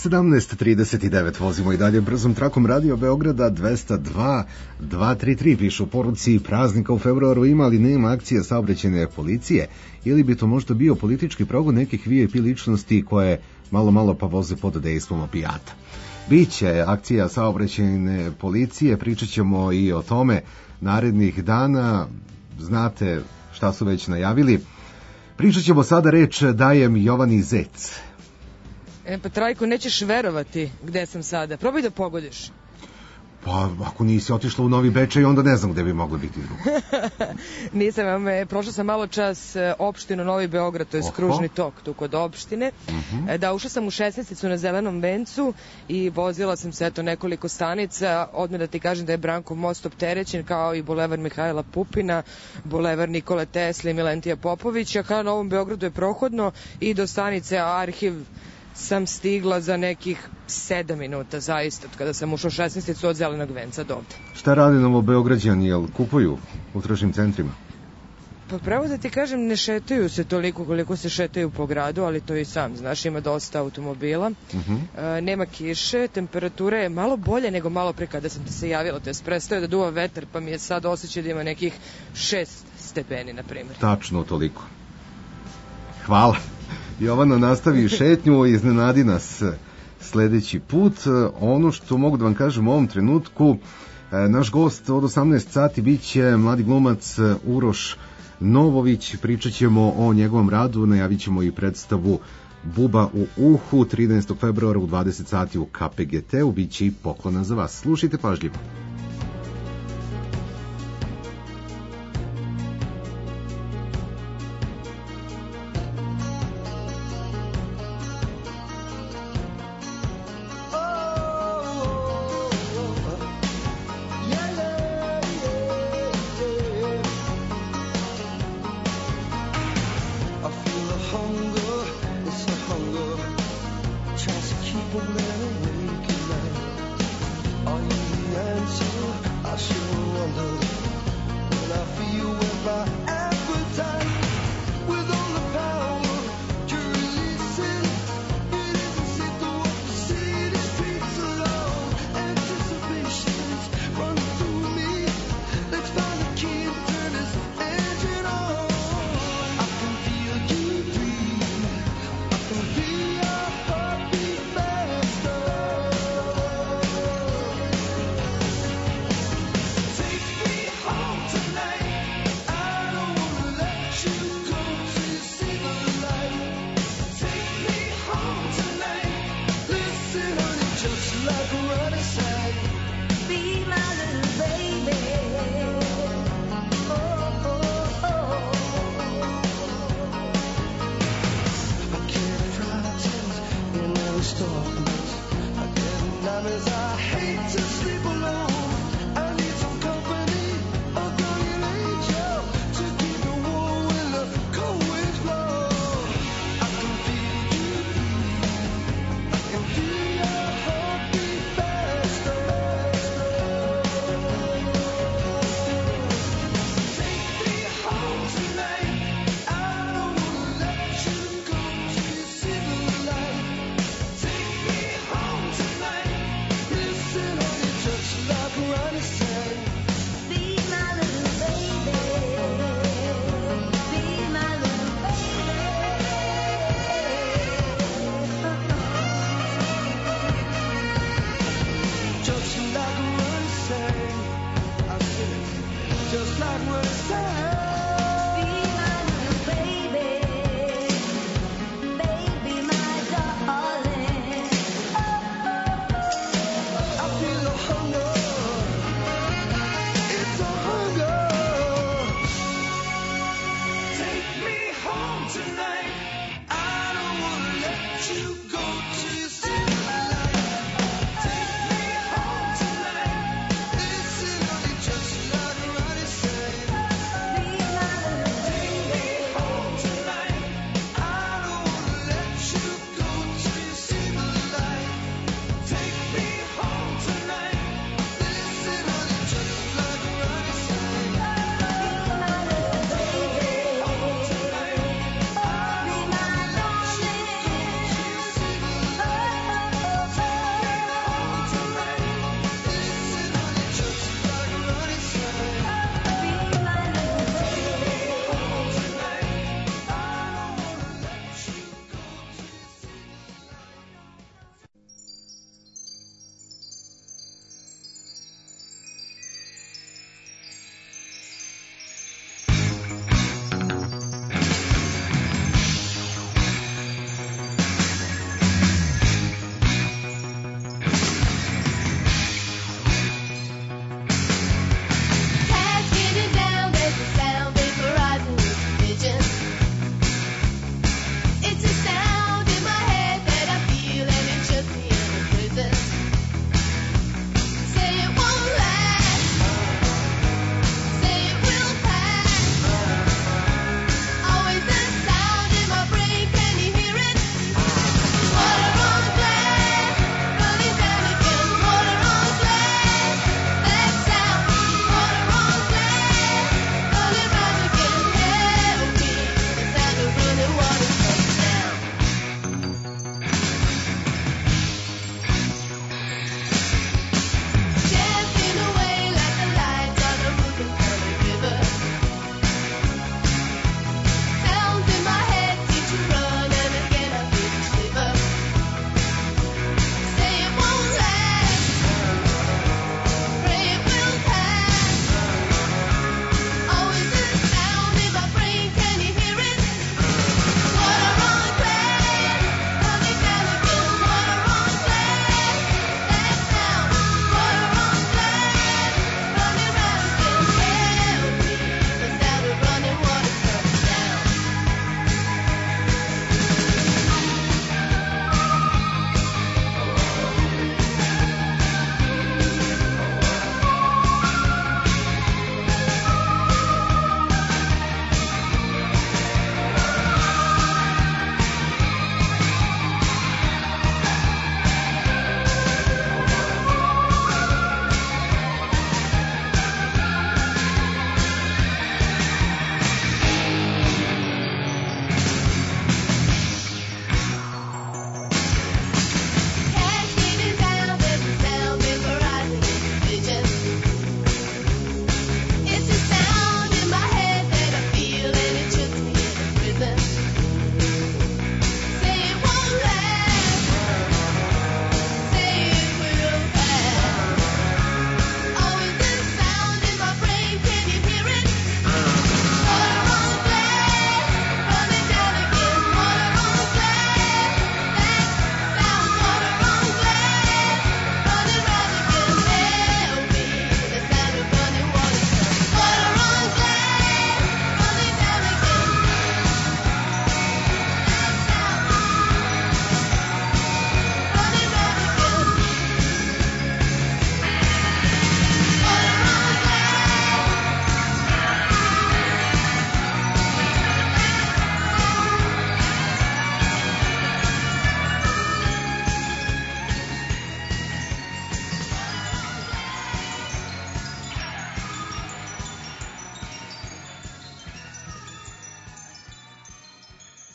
17:39 vozimo i dalje brzom trakom Radio Beograda 202-233 pišu u poruci praznika u februaru ima li nema akcije saobraćajne policije ili bi to možda bio politički progon nekih VIP ličnosti koje malo pa voze pod dejstvom opijata. Biće akcija saobraćajne policije, pričat ćemo i o tome narednih dana, znate šta su već najavili. Pričat ćemo sada, reč dajem Jovani Zec. Pa Trajko, nećeš verovati gde sam sada. Probaj da pogodiš. Pa, ako nisi otišla u Novi Bečej, onda ne znam gde bi moglo biti drugo. Nisam, prošla sam malo čas opštinu Novi Beograd, to je kružni tok tu kod opštine. Da, ušla sam u 16 na Zelenom vencu i vozila sam se nekoliko stanica. Odmah da ti kažem da je Brankov most opterećen, kao i bulevar Mihajla Pupina, bulevar Nikole Tesle i Milentija Popovića. Ka Novom Beogradu je prohodno i do stanice Arhiv sam stigla za nekih 7 minuta, zaista, kada sam ušla 16 od Zelenog venca do ovde. Šta radi Novobeograđani, jel kupuju u tržnim centrima? Pa pravo da ti kažem, ne šetaju se toliko koliko se šetaju po gradu, ali to i sam, znaš, ima dosta automobila. Nema kiše, temperatura je malo bolje nego malo pre kada sam ti se javila, to je prestao da duva vetar, pa mi je sad osjećaj da ima nekih 6 stepeni, na primjer. Tačno toliko. Hvala. Jovana nastavi šetnju i iznenadi nas sledeći put. Ono što mogu da vam kažem u ovom trenutku, naš gost od 18 sati biće mladi glumac Uroš Novović. Pričat ćemo o njegovom radu, najavit ćemo i predstavu Buba u uhu 13. februara u 20 sati u KPGT-u. Biće i poklona za vas. Slušajte pažljivo.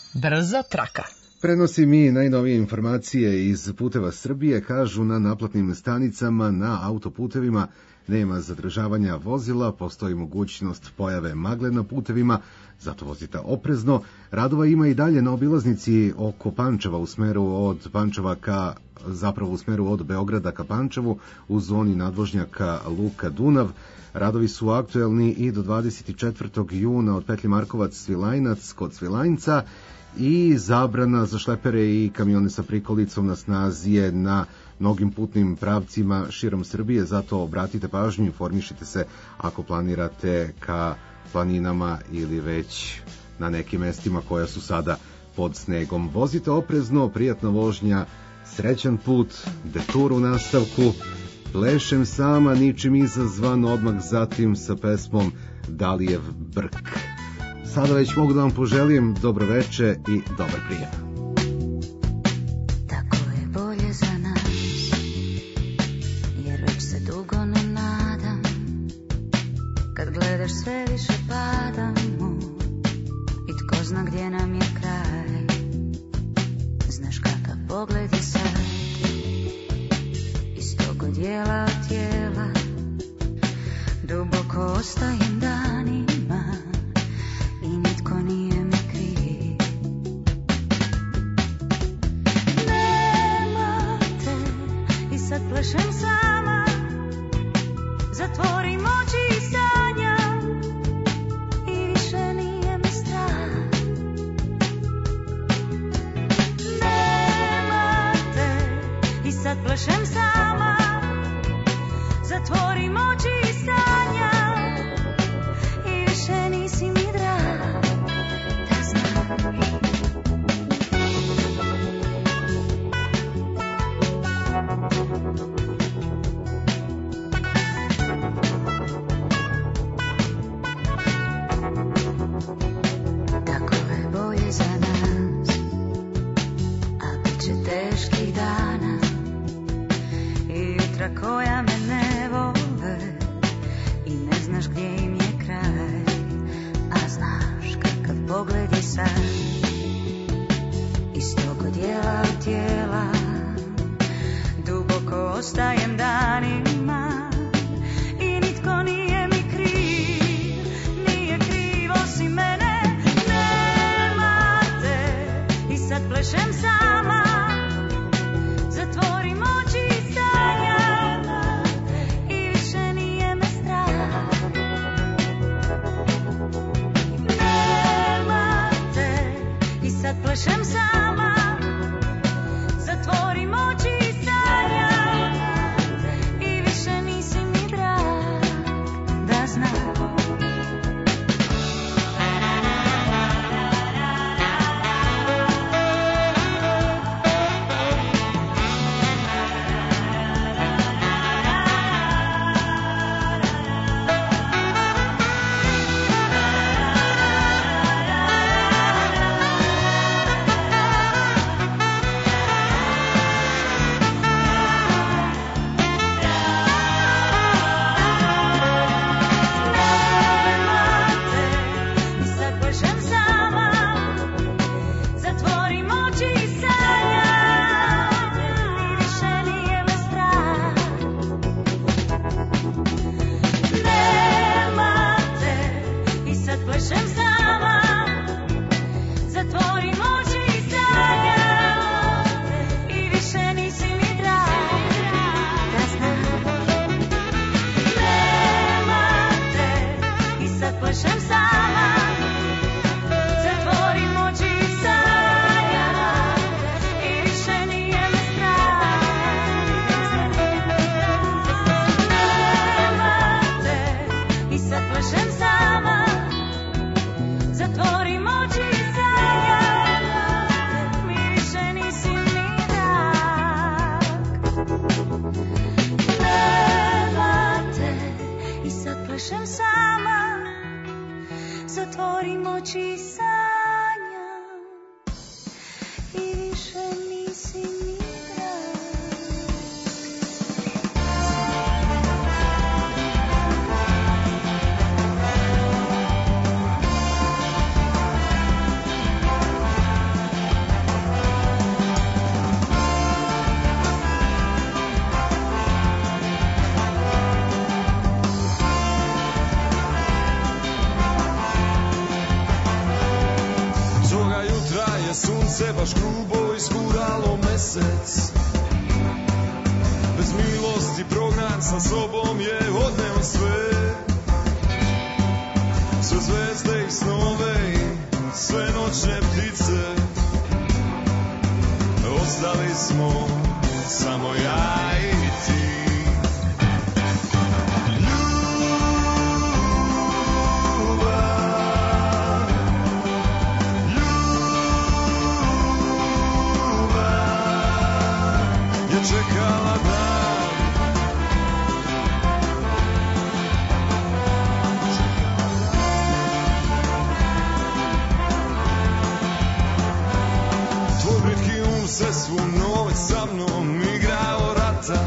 Brza traka. Prenosi mi najnovije informacije iz puteva Srbije. Kažu na naplatnim stanicama na autoputevima nema zadržavanja vozila, postoji mogućnost pojave magle na putevima, zato vozite oprezno. Radova ima i dalje na obilaznici oko Pančeva u smeru od Pančeva u smeru od Beograda ka Pančevu u zoni nadvožnjaka Luka Dunav. Radovi su aktuelni i do 24. juna od petlje Markovac-Svilajnac kod Svilajnca i zabrana za šlepere i kamione sa prikolicom na snazi je na mnogim putnim pravcima širom Srbije, zato obratite pažnju, informišite se ako planirate ka planinama ili već na nekim mestima koja su sada pod snegom. Vozite oprezno, prijatna vožnja, srećan put, detur u nastavku, plešem sama, ničim izazvan, odmah zatim sa pesmom Dalijev brk. Sada već mogu da vam poželim dobro veče i dobar prijem. Tako je bolje za nas, jer već se dugo ne nadam. Kad gledaš sve više padamo i tko zna gdje nam je kraj. Znaš kakav pogled je sad, iz tog odjela od tijela duboko ostajem danima i nitko nije mi kriv. Nema te i sad plešem sama, zatvorim oči i sanjam i više nije mi strah. Nema te i sad plešem sama, zatvorim oči i sanjam i više nisi mi drag, da znam. Tako je bolje za nas, a bit će teških dana i jutra koja me ne vole i ne znaš gdje im je kraj, a znaš kakav pogled je sad, iz tog odjela od tijela duboko ostajem danima i nitko nije mi kriv, nije kriv osim mene. Nema te i sad plešem sama, zatvorim oči i sanjam i više nije me strah. Nema te i sad plešem sama, zatvorim oči i sanjam i više nisi mi drag, da znam. je sunce baš grubo izguralo mesec. Bez milosti prognan sa sobom je odneo sve. Sve zvezde i snove i sve noćne ptice. Ostali smo samo ja i ti. Čekala dan. Tvoj britki se svu noć sa mnom igrao rata.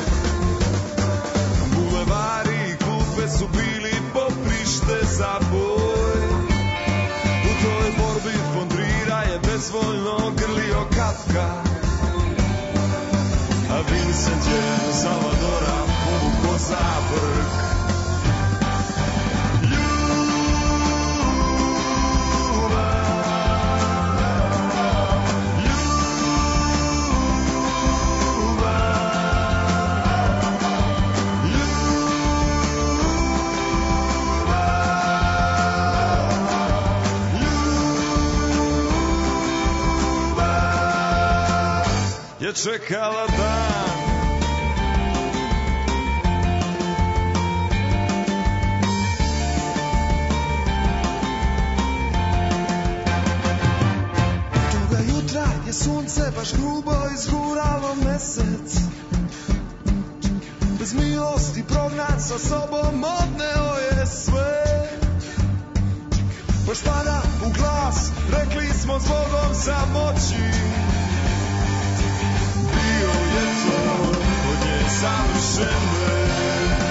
Bulevari i klupe su bili poprište za boj. U toj borbi von Trira je bezvoljno grlio Kafka. A Vincent je Salvadora povukao za brk. Je čekala dan. Toga jutra je sunce baš grubo izguralo mesec. Bez milosti prognan sa sobom odneo je sve. Baš pada u glas, rekli smo zbogom samoći. Bio je to od nje savršen red.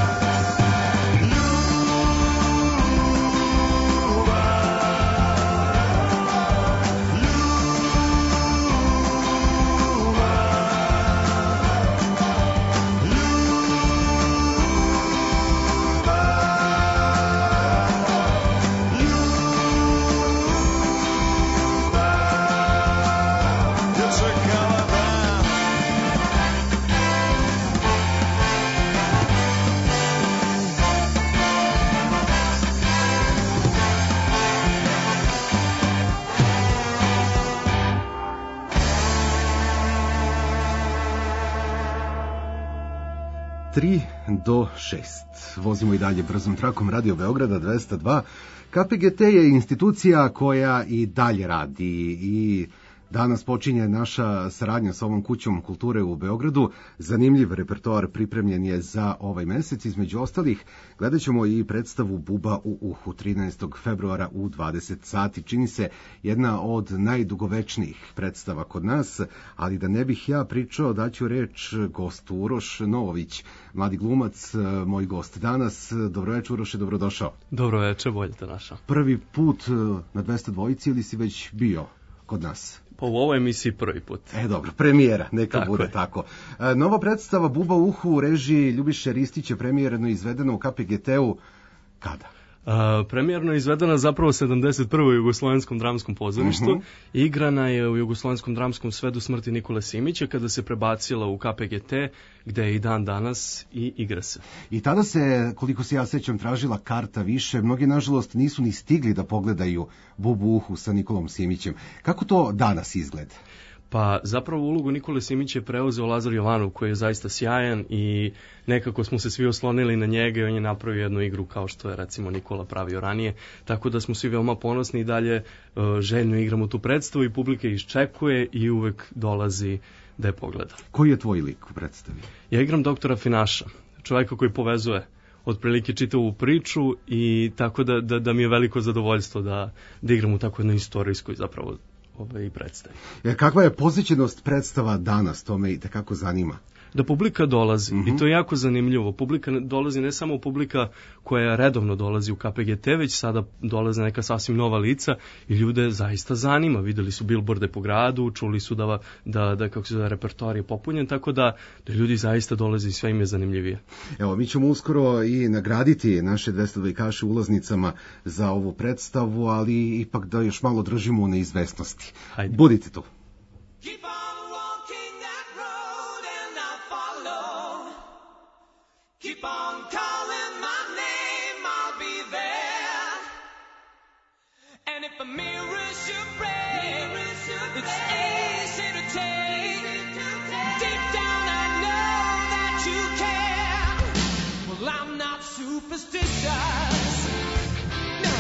Tri do 6. Vozimo i dalje brzom trakom Radio Beograda 202. KPGT je institucija koja i dalje radi i danas počinje naša saradnja sa ovom kućom kulture u Beogradu. Zanimljiv repertoar pripremljen je za ovaj mesec. Između ostalih gledat ćemo i predstavu Buba u uhu 13. februara u 20 sati. Čini se jedna od najdugovečnijih predstava kod nas, ali da ne bih ja pričao, daću reč gostu. Uroš Novović, mladi glumac, moj gost danas. Dobroveče Uroše, dobrodošao. Dobroveče, bolje te našao. Prvi put na 202 ili si već bio kod nas? Pa u ovoj emisiji prvi put. Dobro, premijera, neka tako bude je. tako. Nova predstava Buba u uhu u režiji Ljubiše Ristića, premijerno izvedena u KPGT-u kada? Premijerno je izvedena zapravo 71. u Jugoslovenskom dramskom pozorištu. Igrana je u Jugoslovenskom dramskom sve do smrti Nikole Simića, kada se prebacila u KPGT, gde je i dan danas i igra se. I tada se, koliko se ja sećam, tražila karta više. Mnogi, nažalost, nisu ni stigli da pogledaju Bubu u uhu sa Nikolom Simićem. Kako to danas izgleda? Pa zapravo ulogu Nikole Simića je preuzeo Lazar Jovanov, koji je zaista sjajan i nekako smo se svi oslonili na njega i on je napravio jednu igru kao što je recimo Nikola pravio ranije, tako da smo svi veoma ponosni i dalje željno igramo tu predstavu i publika iščekuje i uvek dolazi da je pogleda. Koji je tvoj lik u predstavi? Ja igram doktora Finaša, čovjeka koji povezuje otprilike čitavu priču i tako da mi je veliko zadovoljstvo da igram u tako jednoj istorijskoj zapravo predstavi. Kakva je posjećenost predstava danas, to me i tekako zanima? da publika dolazi i to je jako zanimljivo. Publika dolazi ne samo publika koja redovno dolazi u KPGT, već sada dolaze neka sasvim nova lica i ljude zaista zanima. Videli su bilborde po gradu, čuli su da kako se zove, repertoar je popunjen, tako da ljudi zaista dolaze i sve im je zanimljivije. Evo, mi ćemo uskoro i nagraditi naše 202 ulaznicama za ovu predstavu, ali ipak da još malo držimo u neizvesnosti. Hajde. Budite tu. Keep on walking that road and I'll follow. Keep on calling my name, I'll be there. And if a mirror should break, it's easy to take. Deep down I know that you care. Well, I'm not superstitious. No.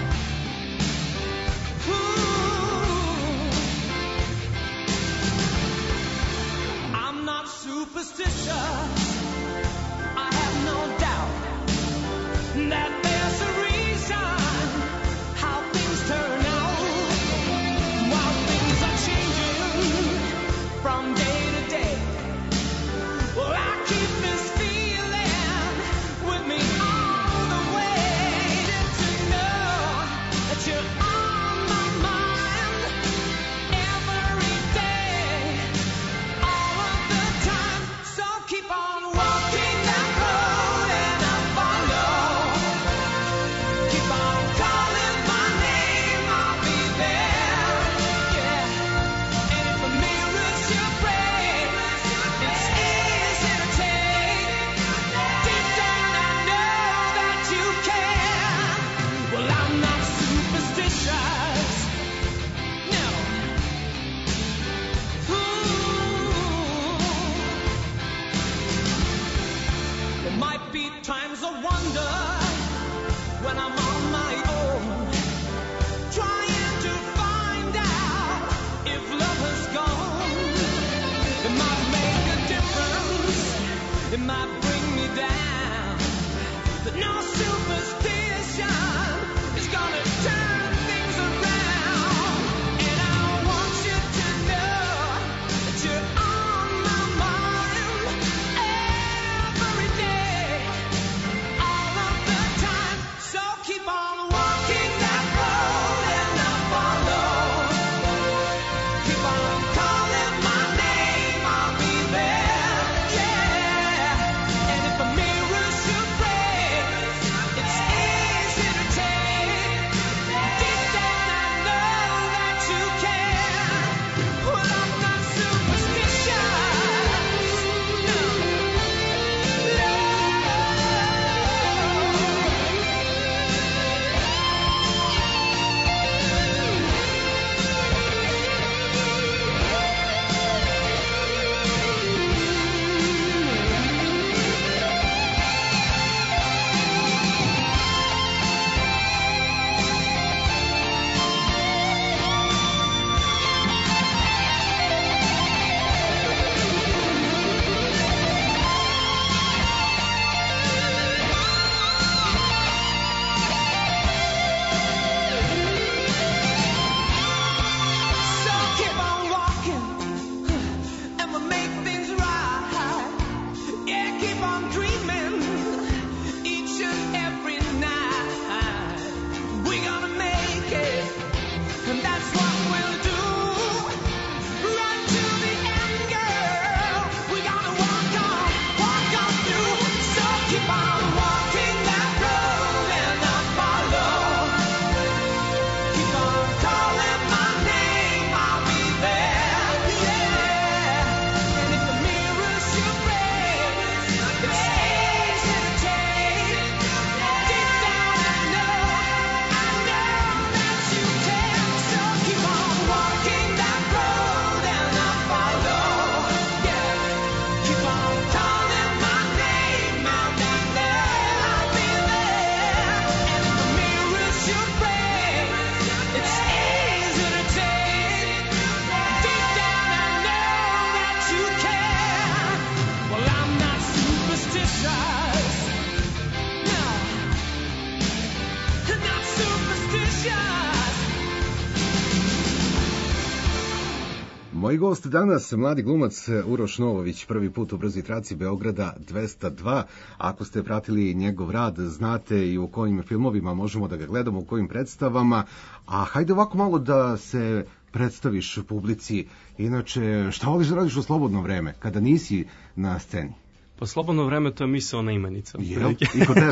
I'm not superstitious. I have no doubt that there's a reason how things turn out. While things are changing from day to day, well, I keep this feeling with me all the way. To know that you're on my mind every day, all of the time. So keep on walking that road and I'll follow. Keep on calling my name, I'll be there. Yeah. And if a mirror should break, it's easy to take. Deep down I know that you care. Well, I'm not superstitious. No. There might be times of wonder when I'm on my own, trying to find out if love has gone. It might make a difference, it might bring me down, but no superstition is gonna turn things around. Moj gost danas, mladi glumac Uroš Novović, prvi put u Brzoj traci Beograda 202. Ako ste pratili njegov rad, znate i u kojim filmovima možemo da ga gledamo, u kojim predstavama. A hajde ovako malo da se predstaviš publici. Inače, šta voliš da radiš u slobodno vreme, kada nisi na sceni? Pa slobodno vreme to je misaona imenica. Jel? I kod tebe?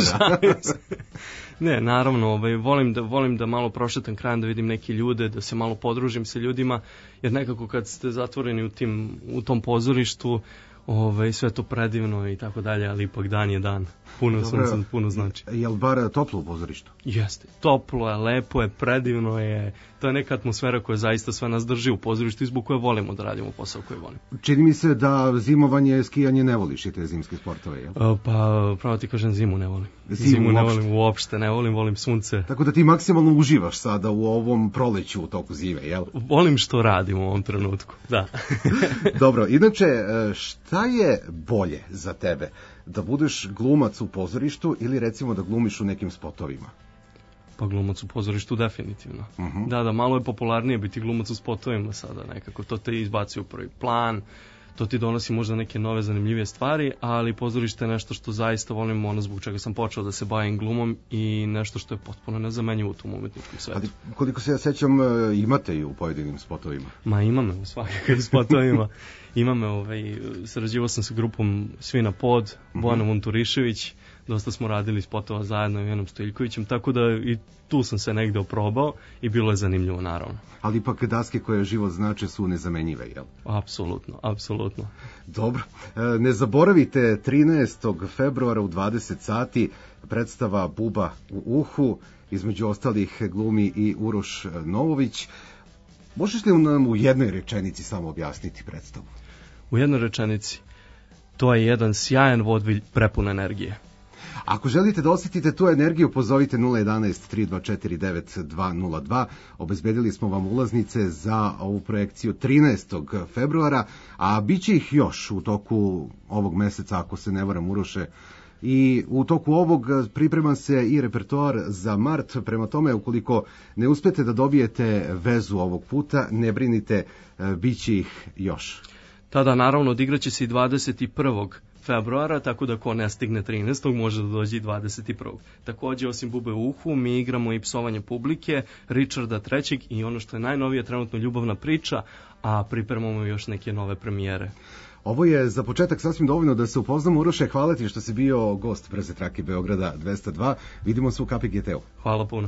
Ne, naravno, volim da malo prošetam krajem, da vidim neke ljude, da se malo podružim sa ljudima, jer nekako kad ste zatvoreni u tom pozorištu, sve to predivno i tako dalje, ali ipak dan je dan. Puno sunca, puno znači. Jel bar toplo u pozorištu? Jeste, toplo je, lepo je, predivno je. To je neka atmosfera koja zaista sve nas drži u pozorištu i zbog koje volimo da radimo posao koji volimo. Čini mi se da zimovanje, skijanje ne voliš i te zimske sportove, jel? Pa, pravo ti kažem, zimu ne volim. Zimu ne volim uopšte, ne volim sunce. Tako da ti maksimalno uživaš sada u ovom proleću u toku zime, jel? Volim što radim u ovom trenutku, da. Dobro, inače, šta je bolje za tebe? Da budeš glumac u pozorištu ili recimo da glumiš u nekim spotovima? Pa glumac u pozorištu definitivno. Da, malo je popularnije biti glumac u spotovima sada nekako. To te izbaci u prvi plan, to ti donosi možda neke nove zanimljivije stvari, ali pozorište je nešto što zaista volim, ono zbog čega sam počeo da se bavim glumom i nešto što je potpuno nezamenjivo u tom umetničkom svetu. Ali koliko se ja sećam, imate i u pojedinim spotovima? Ma imame u svakakvim spotovima. Sarađivao sam sa grupom Svi na pod, Bojanom Unturišević, dosta smo radili spotova zajedno i Janom Stojiljkovićem, tako da i tu sam se negde oprobao i bilo je zanimljivo, naravno. Ali ipak daske koje život znače su nezamenjive, jel? Apsolutno. Dobro. Ne zaboravite, 13. februara u 20 sati predstava Buba u uhu, između ostalih glumi i Uroš Novović. Možeš li nam u jednoj rečenici samo objasniti predstavu? U jednoj rečenici. To je jedan sjajan vodvilj prepun energije. Ako želite da osjetite tu energiju, pozovite 011-3249-202. Obezbedili smo vam ulaznice za ovu projekciju 13. februara, a bit će ih još u toku ovog meseca, ako se ne varam, Uroše. I u toku ovog priprema se i repertoar za mart, prema tome ukoliko ne uspete da dobijete vezu ovog puta, ne brinite, bit će ih još. Tada naravno odigraće se i 21. februara, tako da ko ne stigne 13. može da dođe i 21. Takođe, osim Bube u uhu, mi igramo i Psovanje publike, Richarda III. I ono što je najnovije, trenutno Ljubavna priča, a pripremamo još neke nove premijere. Ovo je za početak sasvim dovoljno da se upoznamo. Uroše, hvala ti što si bio gost Brze trake Beograda 202. Vidimo se u KPGT-u. Hvala puno.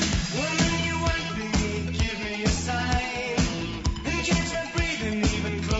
Even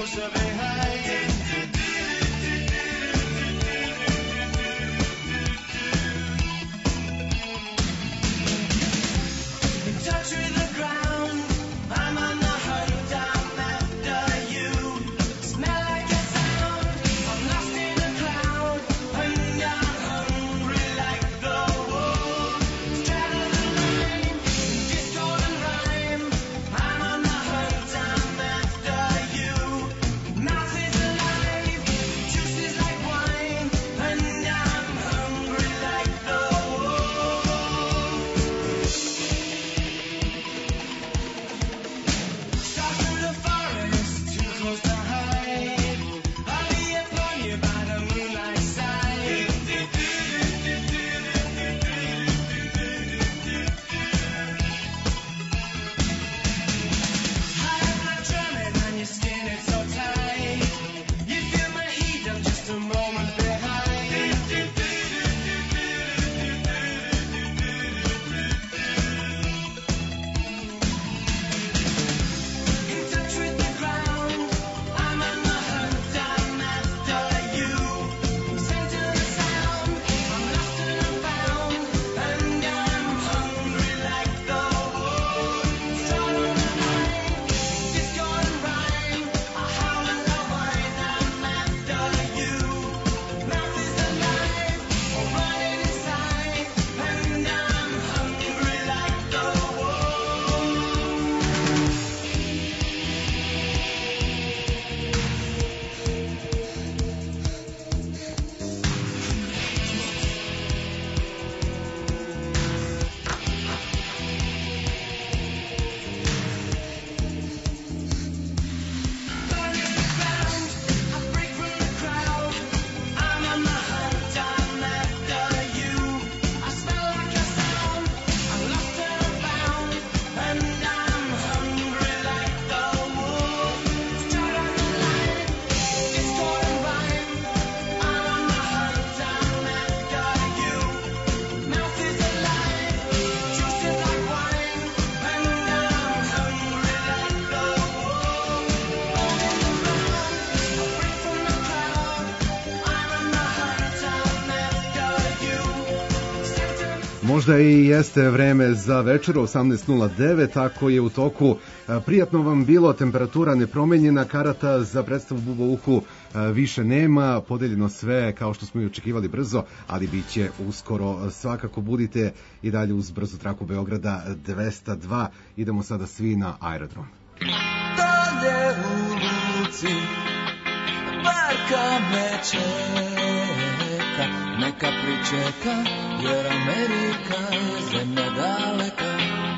Možda i jeste vreme za večeru 18.09, ako je u toku. Prijatno vam bilo, temperatura nepromenjena, karata za predstavu Buba Uhu više nema, podeljeno sve kao što smo i očekivali brzo, ali bit će uskoro. Svakako budite i dalje uz brzu traku Beograda 202. Idemo sada svi na aerodrom. Dolje u luci barka me čeka, neka pričeka, jer Amerika je zemlja daleka.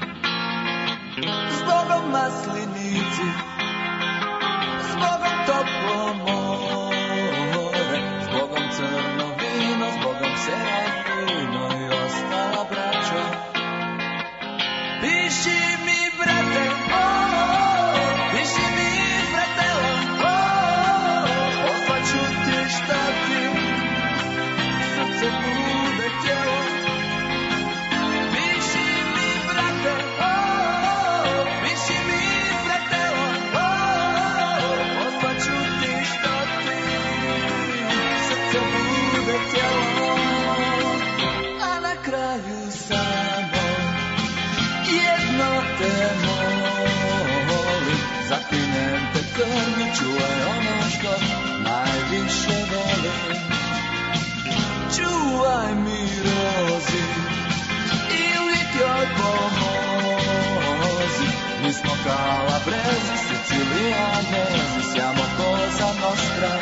Zbogom maslinici, zbogom toplo more, zbogom crno vino, zbogom Serafino i ostala braća. Piši mi, brate, piši mi, bratela, poslaću ti šta ti srce bude htjelo. Piši mi, brate, piši mi, bratela, poslaću ti šta ti srce bude htjelo. A na kraju samo jedno te molim, zakinem te krvju, čuvaj ono što najviše volim. Čuvaj mi rozi i uvijek joj pomozi. Mi smo Kalabrezi, Sicilijanezi, sjamo Cosa Nostra.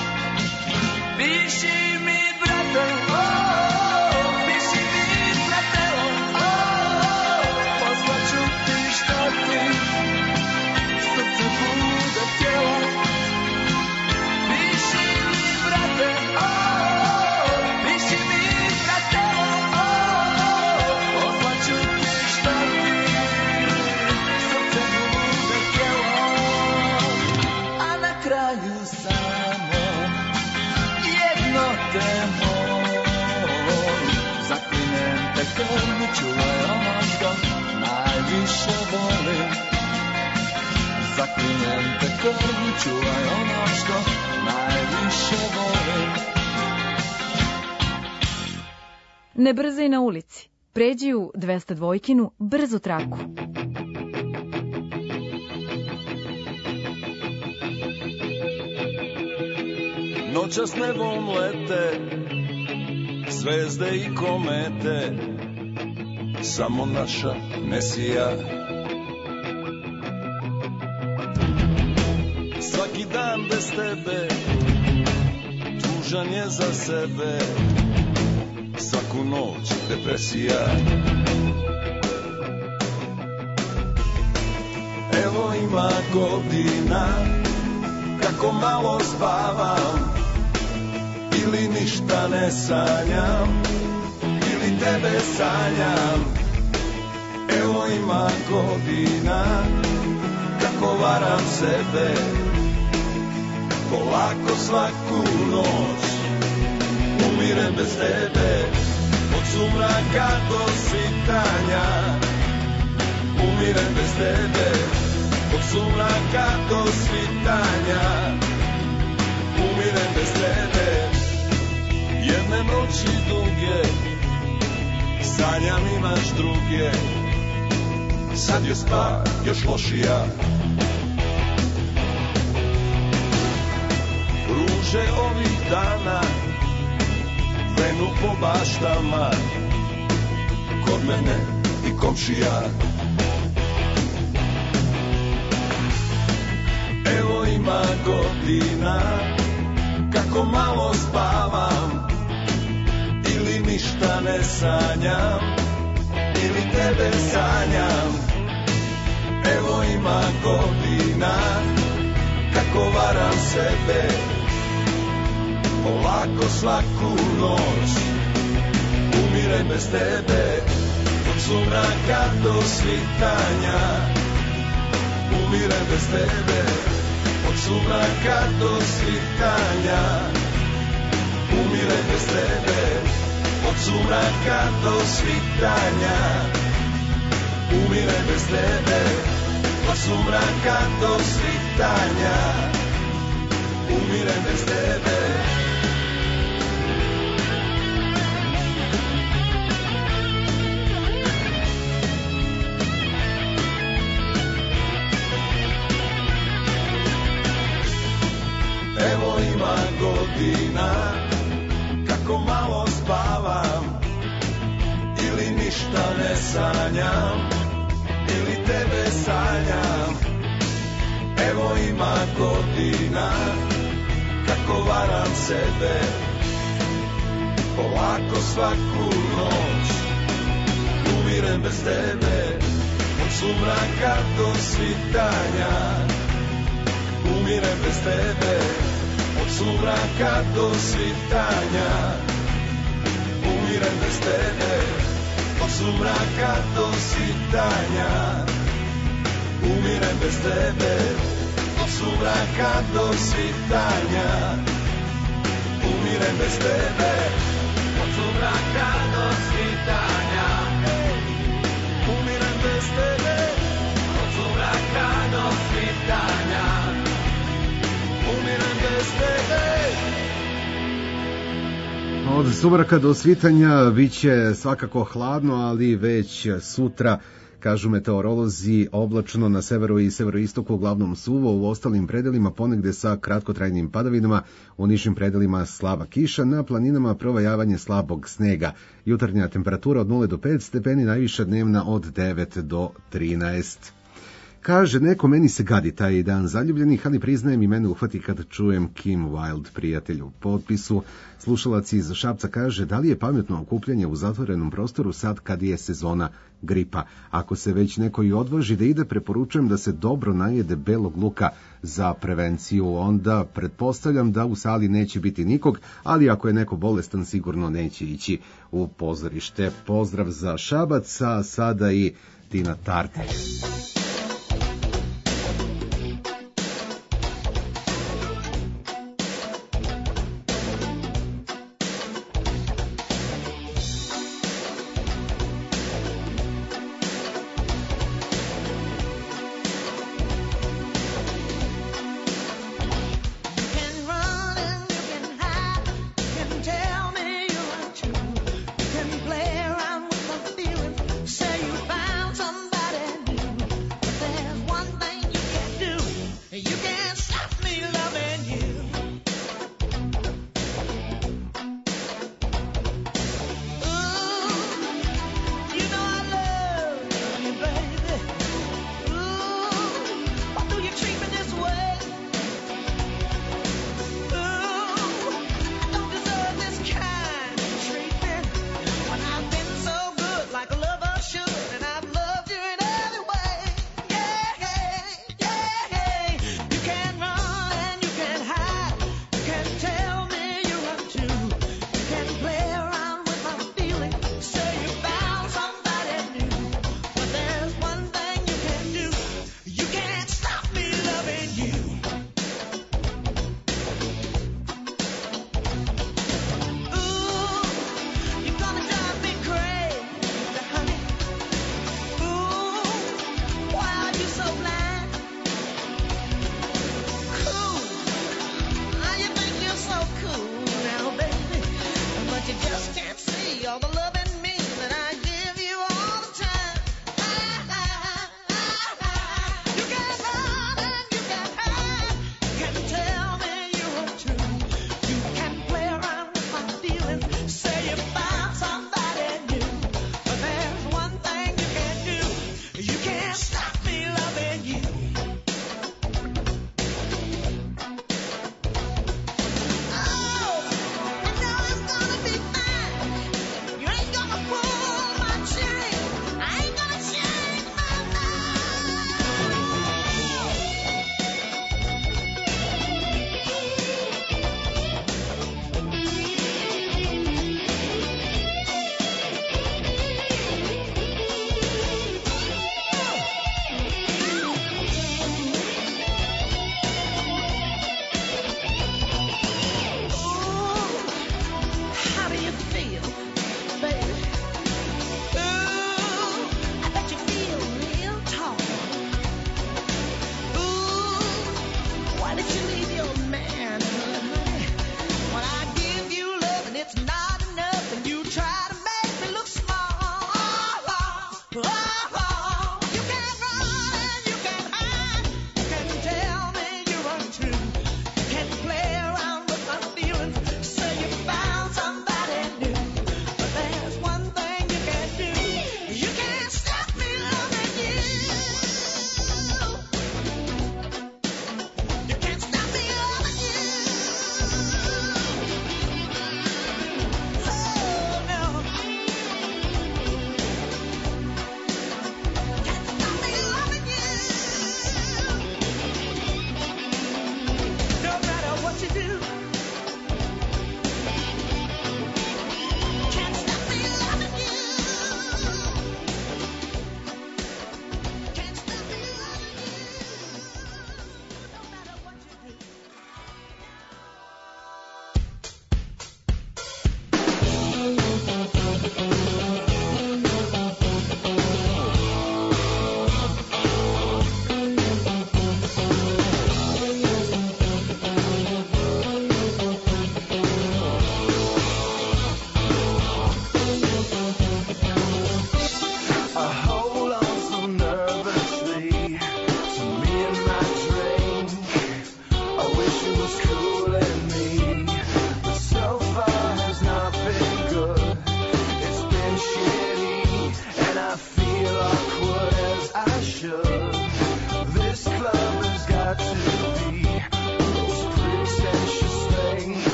Piši mi, brate, piši mi, bratelo, poslaću ti šta ti srce bude htjelo. Piši mi, brate, piši mi, bratelo, poslaću ti šta ti srce bude htjelo. A na kraju samo jedno te molim, zaklinem te krvju, čuvaj ono što najviše volim. Zaklinem te krvju, čuvaj ono što najviše volim. Ne brzaj na ulici. Pređi u 202-kinu brzu traku. Noćas nebom lete zvezde i komete, samo naša ne sija. Svaki dan bez tebe tužan je za sebe, svaku noć depresija. Evo ima godina kako malo spavam, ili ništa ne sanjam, ili tebe sanjam. Evo ima godina kako varam sebe, polako svaku noć umirem bez tebe. Od sumraka do svitanja umirem bez tebe. Od sumraka do svitanja umirem bez tebe. Jedne noći duge sanjam imaš druge, sad je stvar još lošija. Ruže ovih dana venu po baštama, kod mene i komšija. Evo ima godina kako malo spavam, ili ništa ne sanjam, ili tebe sanjam. Evo ima godina kako varam sebe, polako svaku noć umirem bez tebe. Od sumraka do svitanja umirem bez tebe. Od sumraka do svitanja umirem bez tebe. Od sumraka do svitanja umirem bez tebe. Od sumraka do svitanja umirem bez tebe. godina, kako malo spavam, ili ništa ne sanjam, ili tebe sanjam. Evo ima godina, kako varam sebe, polako svaku noć, umirem bez tebe, od sumraka do svitanja. Umirem bez tebe, od sumraka do svitanja. Umirem bez tebe, od sumraka do svitanja. Umirem bez tebe, od sumraka do svitanja. Umirem bez tebe, od sumraka do svitanja. Umirem bez tebe, od sumraka do svitanja. Umirem bez tebe. Od sumraka do svitanja biće svakako hladno, ali već sutra, kažu meteorolozi, oblačno na severu i severoistoku, uglavnom suvo, u ostalim predelima ponegde sa kratkotrajnim padavinama, u nižim predelima slaba kiša, na planinama provajavanje slabog snega. Jutarnja temperatura od 0 do 5 stepeni, najviša dnevna od 9 do 13. Kaže, neko, meni se gadi taj dan zaljubljenih, ali priznajem i mene uhvati kad čujem Kim Wilde, prijatelju. U potpisu slušalac iz Šapca kaže, da li je pametno okupljanje u zatvorenom prostoru sad kad je sezona gripa? Ako se već neko i odvaži da ide, preporučujem da se dobro najede belog luka za prevenciju. Onda pretpostavljam da u sali neće biti nikog, ali ako je neko bolestan, sigurno neće ići u pozorište. Pozdrav za Šabac, a sada i Tina Turner. Play around with my feelings, say you found somebody new.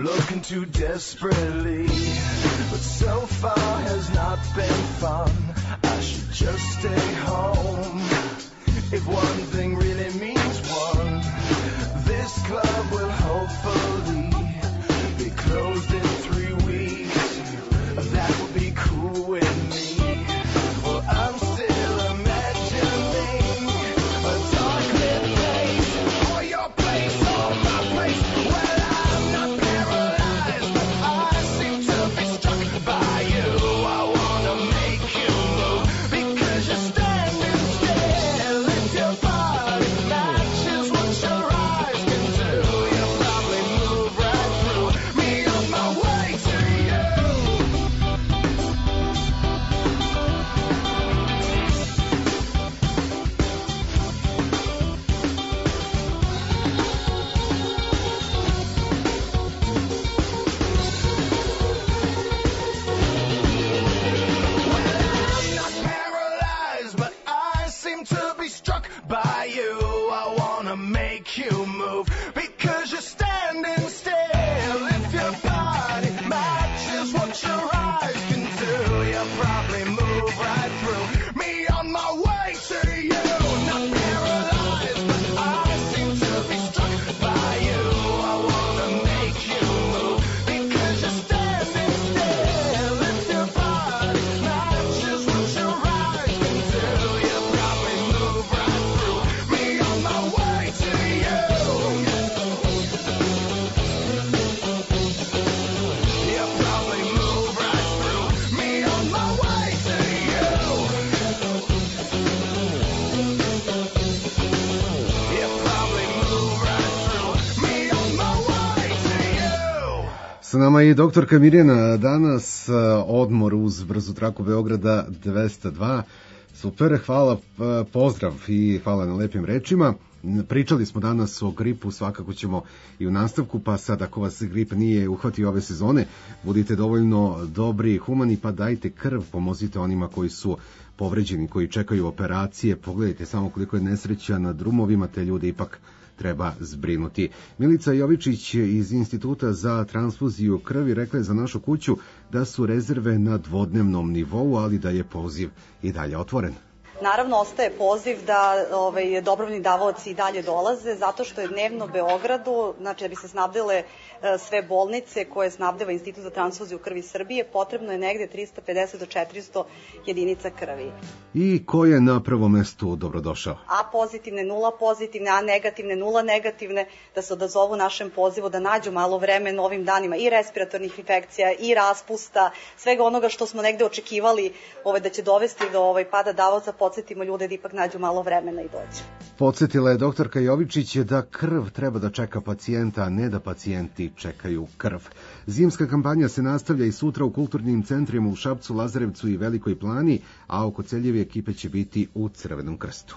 looking too desperately, but so far has not been fun. I should just stay home. If one thing really means one, this club will hopefully be closed in 3 weeks. That would be cool with me. Well, I'm still imagining a dark lit place, or your place, or my place. Well, I'm not paralyzed, but I seem to be struck by you. I wanna make you move because you're standing still. If your body matches what your eyes can do, you'll probably move right through me on my way to you. I'm not paralyzed, but I seem to be struck by you. I wanna make you move because you're standing still. If your body matches what your eyes can do, you'll probably move right through me on my way to you. Not paralyzed, but I seem to be struck by you. I wanna make you move because you're standing still. If your body matches what your eyes can do, you'll probably move right through me on my way to you. You'll probably move right through me on my way to you. You'll probably move right through me on my way to you. Sa nama je doktorka Mirjana danas, odmor uz brzu traku Beograda 202. Super, hvala, pozdrav i hvala na lepim rečima. Pričali smo danas o gripu, svakako ćemo i u nastavku, pa sad ako vas grip nije uhvatio ove sezone, budite dovoljno dobri i humani, pa dajte krv, pomozite onima koji su povređeni, koji čekaju operacije, pogledajte samo koliko je nesreća na drumovima, te ljude ipak treba zbrinuti. Milica Jovičić iz Instituta za transfuziju krvi rekla je za našu kuću da su rezerve na dvodnevnom nivou, ali da je poziv i dalje otvoren. Naravno, ostaje poziv da dobrovoljni davaoci i dalje dolaze, zato što je dnevno Beogradu, znači da bi se snabdele sve bolnice koje snabdeva Institut za transfuziju krvi Srbije, potrebno je negde 350 do 400 jedinica krvi. I ko je na prvom mestu dobrodošao? A pozitivne, nula pozitivne, a negativne, nula negativne, da se odazovu našem pozivu, da nađu malo vremena ovim danima i respiratornih infekcija i raspusta, svega onoga što smo negde očekivali da će dovesti do pada davaoca, podsjetimo ljude da ipak nađu malo vremena i dođu. Podsjetila je doktorka Jovičić da krv treba da čeka pacijenta, a ne da pacijenti čekaju krv. Zimska kampanja se nastavlja i sutra u kulturnim centrima u Šapcu, Lazarevcu i Velikoj Plani, a oko Celjeve ekipe će biti u Crvenom krstu.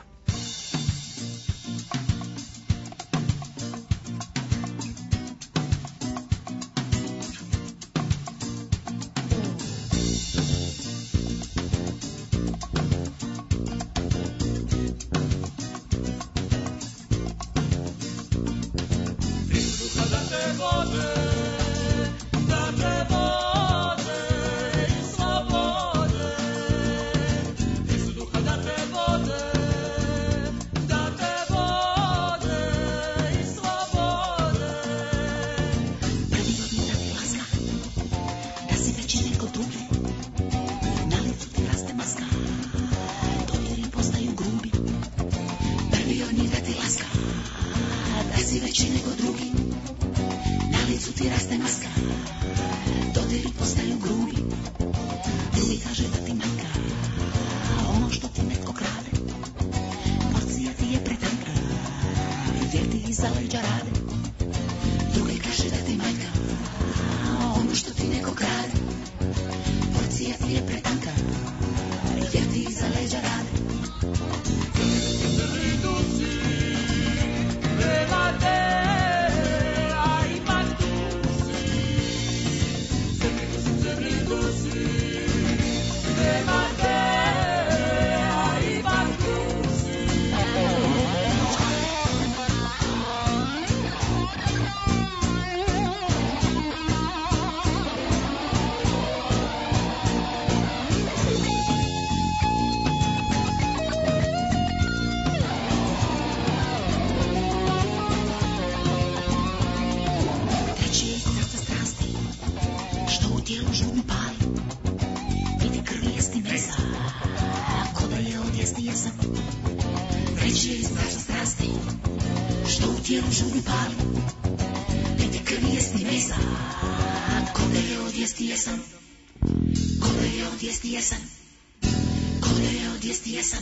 Sreće je strašna strasti, što u tijelu žudi pali. Piti krvi jesti mesa, ko da je odjesti jesam. Ko da je odjesti jesam. Ko da je odjesti jesam.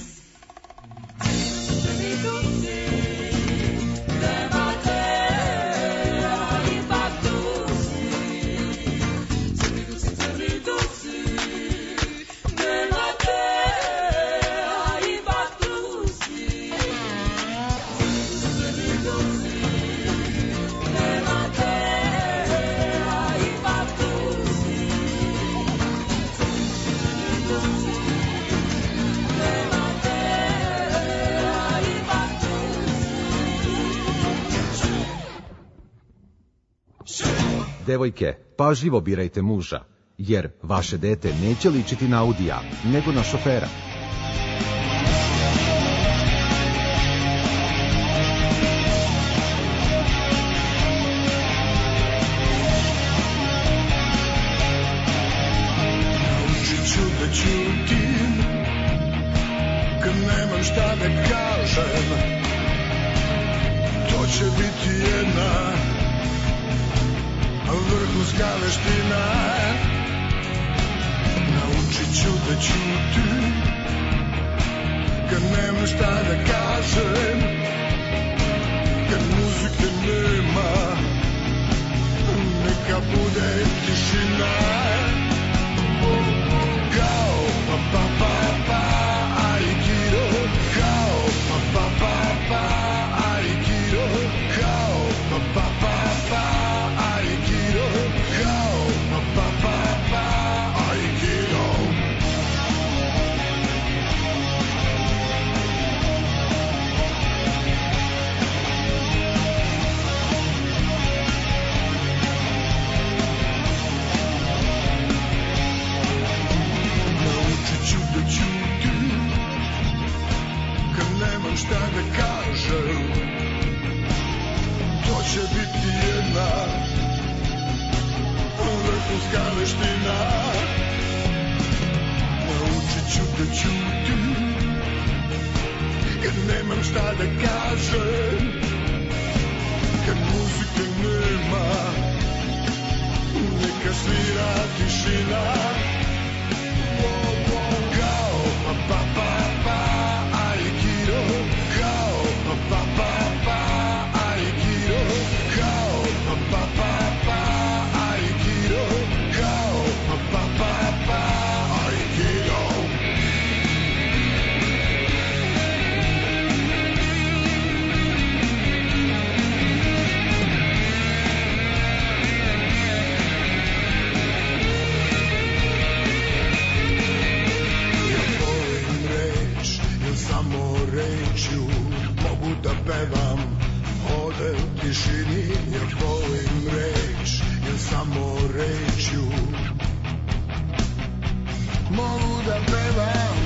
Devojke, pažljivo birajte muža, jer vaše dete neće ličiti na Audija, nego na šofera. Naučit ću da ćutim, kad nemam šta da kažem. To će biti jedna vrhunska veština. Naučit ću da ćutim, kad nemam šta da kažem. Kad muzike nema, neka bude tišina. Kao pa pa pa pa aikido, kao pa pa pa pa aikido, kao pa pa pa pa aikido, kao pa pa pa pa aikido. Naučit ću da ćutim, kad nemam šta da kažem. To će biti jedna vrhunska veština. Naučit ću da ćutim, kad nemam šta da kažem. Kad muzike nema, neka svira tišina. Kao pa pa pa pa aikido, kao pa pa pa pa aikido, kao pa pa pa pa aikido, kao pa pa pa pa aikido. Samo rečju mogu da pevam ovde u tišini. Ja volim reč, jer samo rečju mogu da pevam.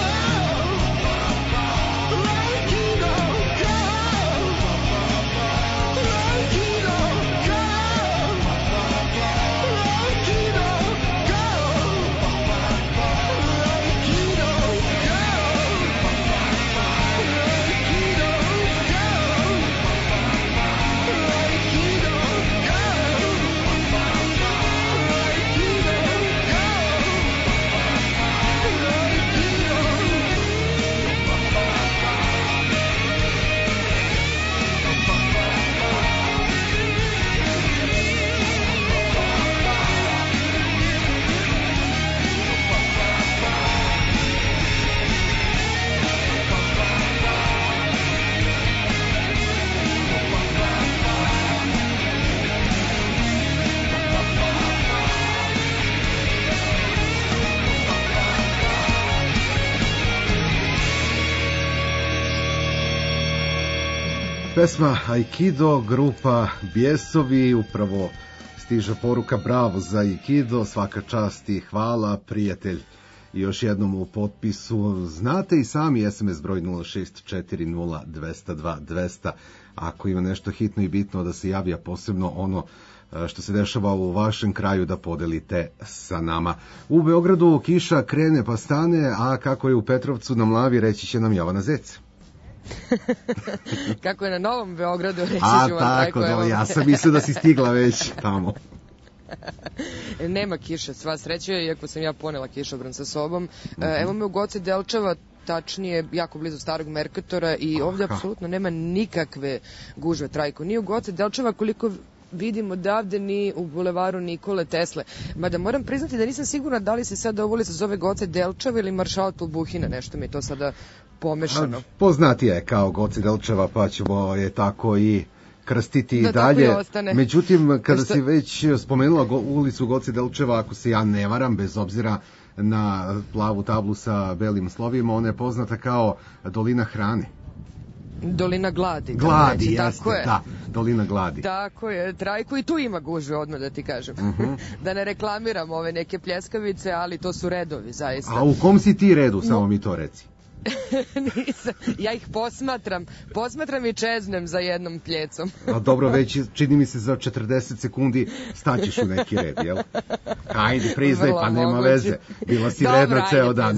Pesma Aikido, grupa Bjesovi, upravo stiže poruka bravo za Aikido, svaka čast i hvala, prijatelj. I još jednom u potpisu, znate i sami SMS broj 0640200202, ako ima nešto hitno i bitno da se javi, a posebno ono što se dešava u vašem kraju da podelite sa nama. U Beogradu kiša krene pa stane, a kako je u Petrovcu na Mlavi reći će nam Jovana Zec. Kako je na Novom Beogradu, reći A, ću vam tako, evo. ja sam mislio da si stigla već tamo. Nema kiše, sva sreća, iako sam ja ponela kišobran sa sobom. Evo me u Goce Delčeva, tačnije jako blizu Starog Merkatora i ovdje apsolutno nema nikakve gužve, Trajko. Ni u Goce Delčeva koliko vidim odavde, ni u bulevaru Nikole Tesle. Mada moram priznati da nisam sigurna da li se sada ovo ulica zove Goce Delčeva ili Maršala Tulbuhina, nešto mi je to sada pomešano. Poznatija je kao Goce Delčeva, pa ćemo je tako i krstiti i Da dalje. tako i ostane. Međutim, kada si već spomenula ulicu Goce Delčeva, ako se ja ne varam, bez obzira na plavu tablu sa belim slovima, ona je poznata kao Dolina hrane. Dolina gladi. Gladi, reći, jeste, tako je. da, Dolina gladi. Tako je, Trajko, i tu ima gužve, odmah da ti kažem. Da ne reklamiram ove neke pljeskavice, ali to su redovi, zaista. A u kom si ti redu, samo mi to reci? Nisam, ja ih posmatram i čeznem za jednom pljecom. A dobro, već čini mi se za 40 sekundi staćeš u neki red, jel? Ajde, priznaj, pa nema veze. Bila si redna ceo dan.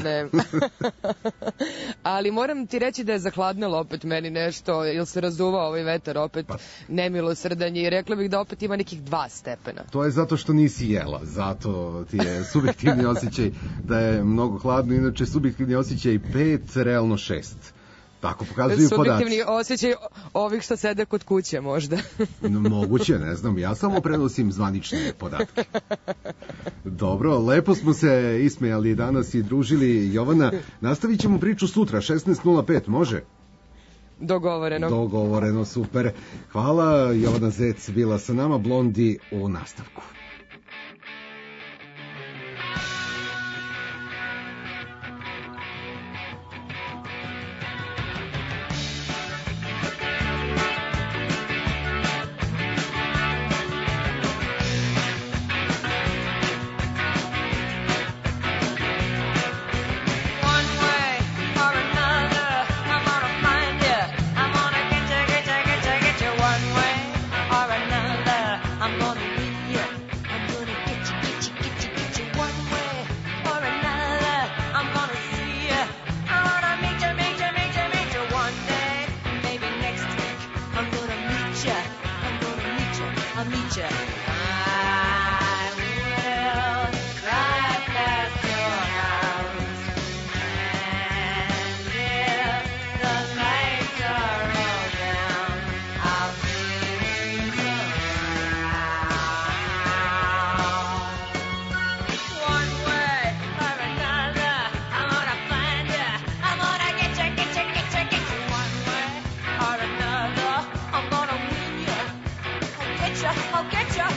Ali moram ti reći da je zahladnilo opet meni nešto, ili se razuvao ovaj vetar opet nemilosrdan i rekla bih da opet ima nekih 2 stepena. To je zato što nisi jela, zato ti je subjektivni osjećaj da je mnogo hladno, inače subjektivni osjećaj 5, realno 6. Tako pokazuju podaci. Subjektivni osjećaj ovih što sede kod kuće možda. Moguće, ne znam, ja samo prenosim zvanične podatke. Dobro, lepo smo se ismejali danas i družili. Jovana, nastavit ćemo priču sutra, 16:05, može? Dogovoreno. Dogovoreno, super. Hvala, Jovana Zec bila sa nama, Blondi u nastavku. I'll get ya.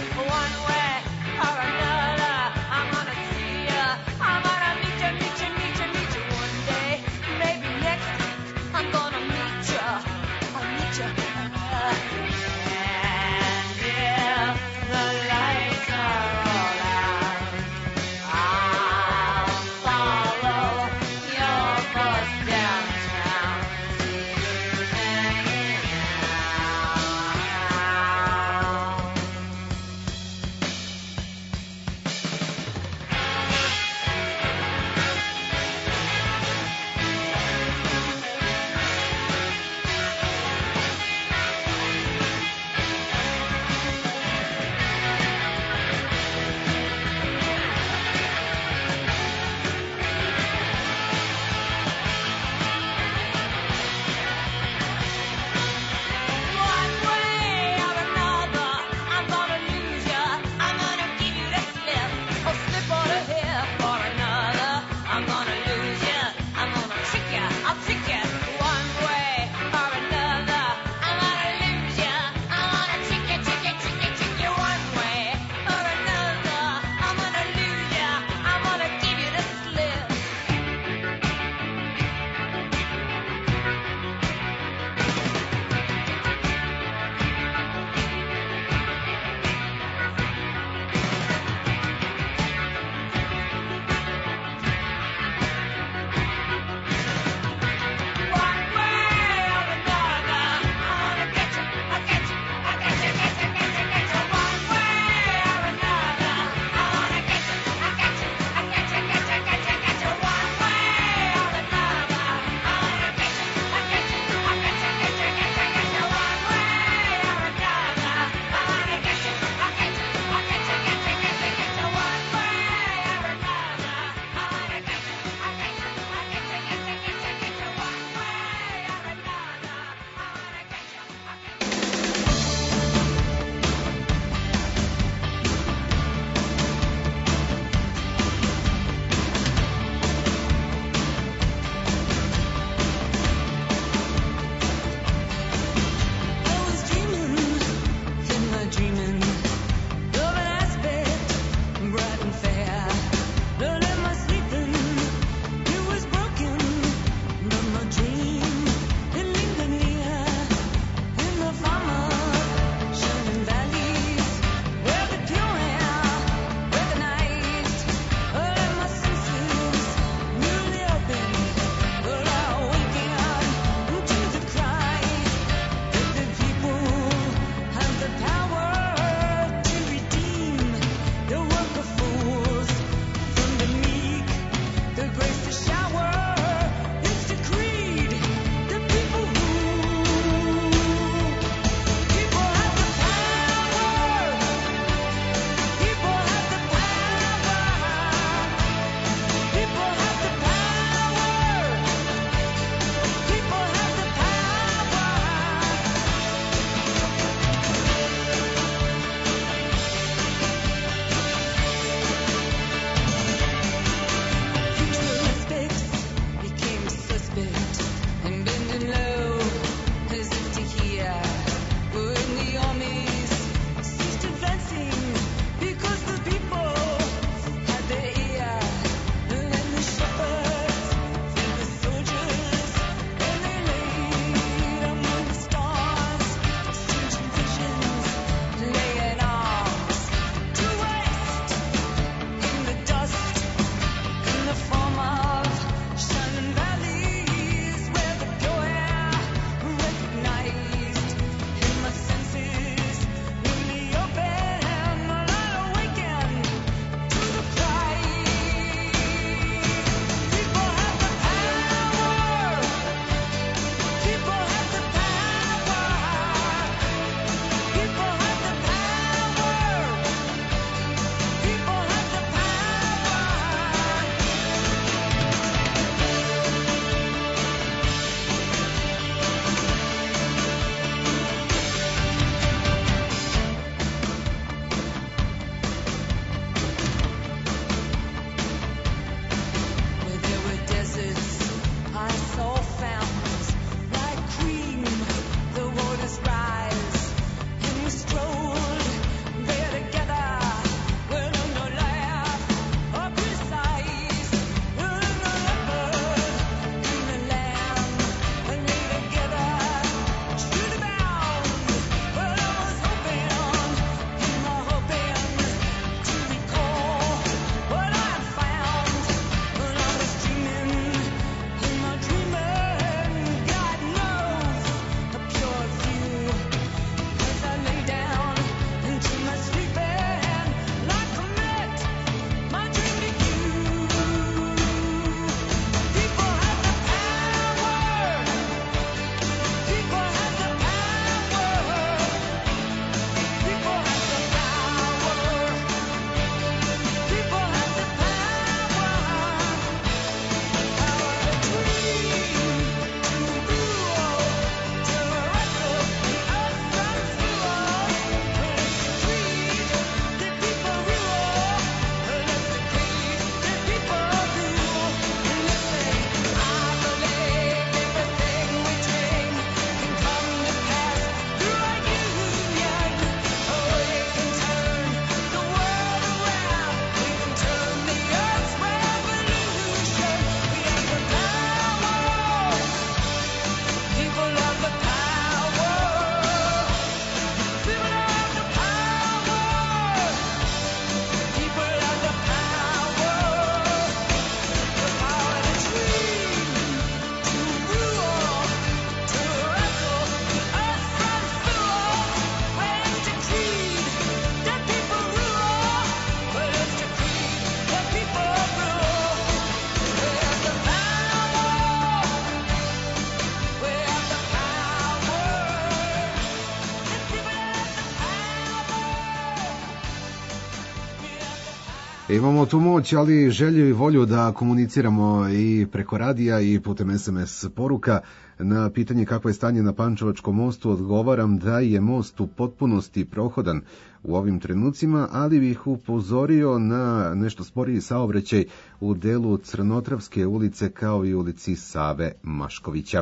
Imamo tu moć, ali želju i volju da komuniciramo i preko radija i putem SMS poruka. Na pitanje kako je stanje na Pančevačkom mostu odgovaram da je most u potpunosti prohodan u ovim trenucima, ali bih upozorio na nešto sporiji saobraćaj u delu Crnotravske ulice kao i ulici Save Maškovića.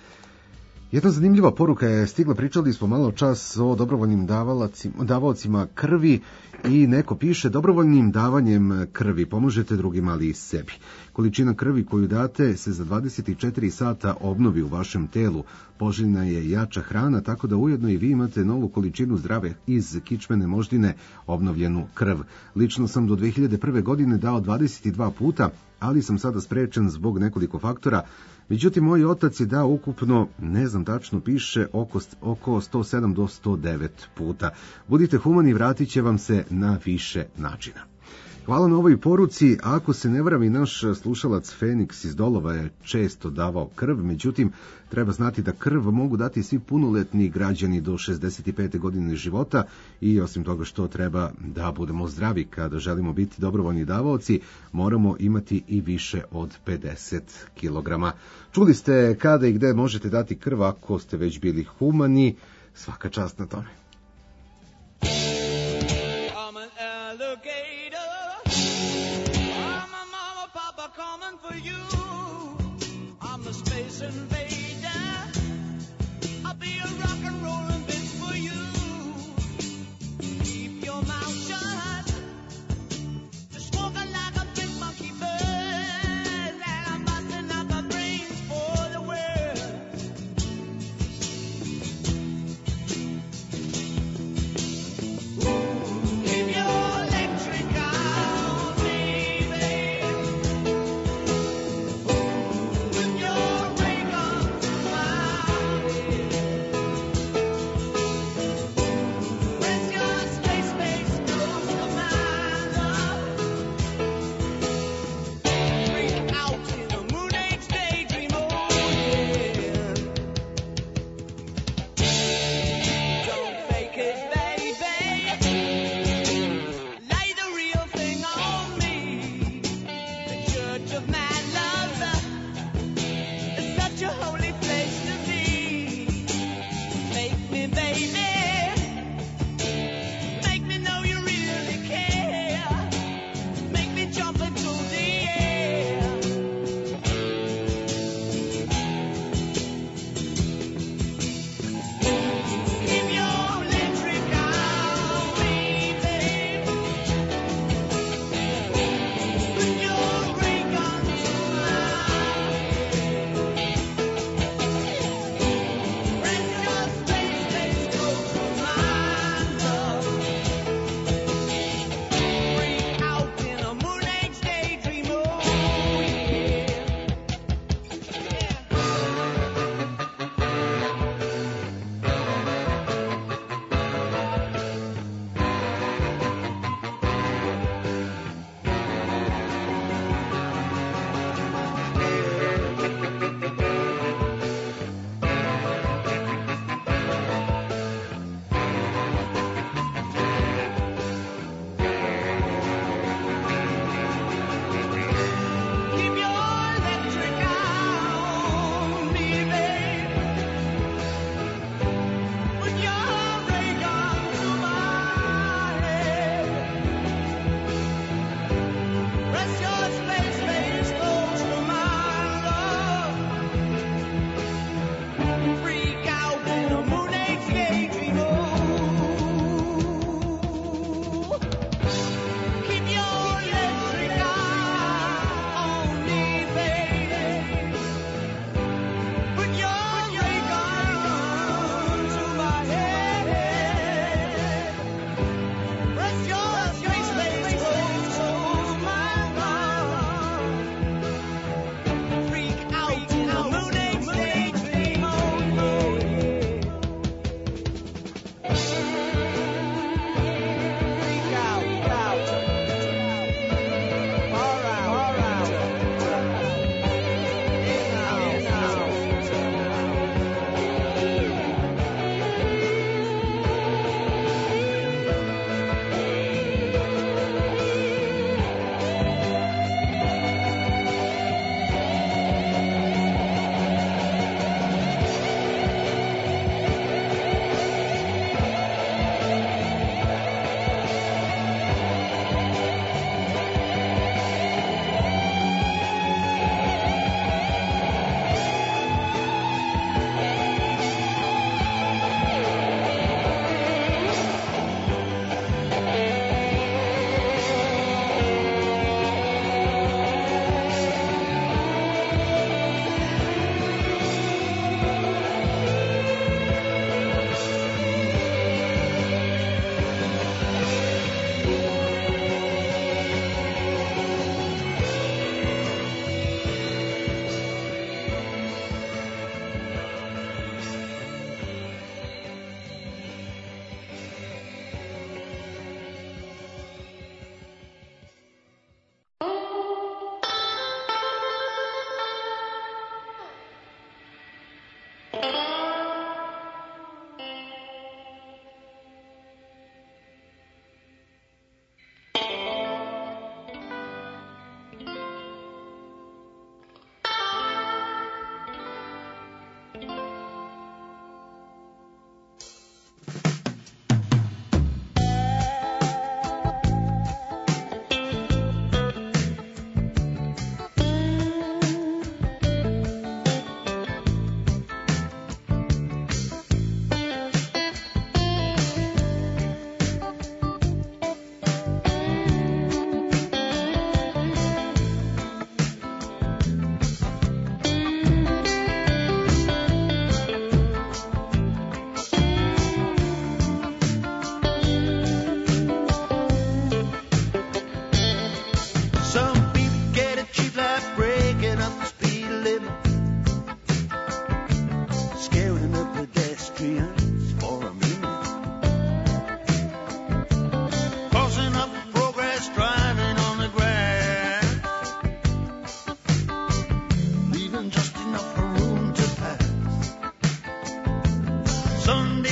Jedna zanimljiva poruka je stigla, pričali smo malo čas o dobrovoljnim davaocima krvi i neko piše: dobrovoljnim davanjem krvi pomožete drugima, ali i sebi. Količina krvi koju date se za 24 sata obnovi u vašem telu. Poželjna je jača hrana, tako da ujedno i vi imate novu količinu zdrave iz kičmene moždine obnovljenu krv. Lično sam do 2001. godine dao 22 puta, ali sam sada sprečen zbog nekoliko faktora. Međutim, moj otac je dao ukupno, ne znam tačno, piše oko 107 do 109 puta. Budite humani, vratit će vam se na više načina. Hvala na ovoj poruci. Ako se ne varam, i naš slušalac Feniks iz Dolova je često davao krv, međutim, treba znati da krv mogu dati svi punoletni građani do 65. godine života i osim toga što treba da budemo zdravi kada želimo biti dobrovoljni davaoci, moramo imati i više od 50 kilograma. Čuli ste kada i gde možete dati krv ako ste već bili humani. Svaka čast na tome. With your ring on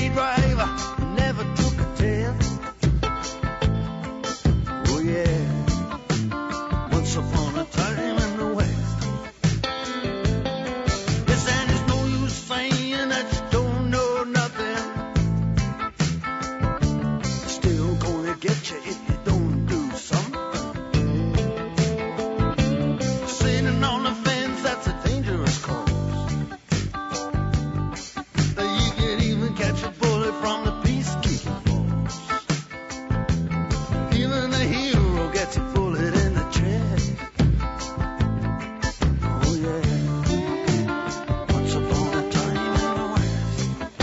driver, never took a test. Oh yeah, once upon a time in the West. Yes, and it's no use saying that you don't know nothing. Still gonna get you if you don't do something. Sitting on the fence, that's a dangerous course. You can even catch a bullet from the peacekeeping force. Even the hero gets a bullet in the chest. Oh yeah, once upon a time in the West.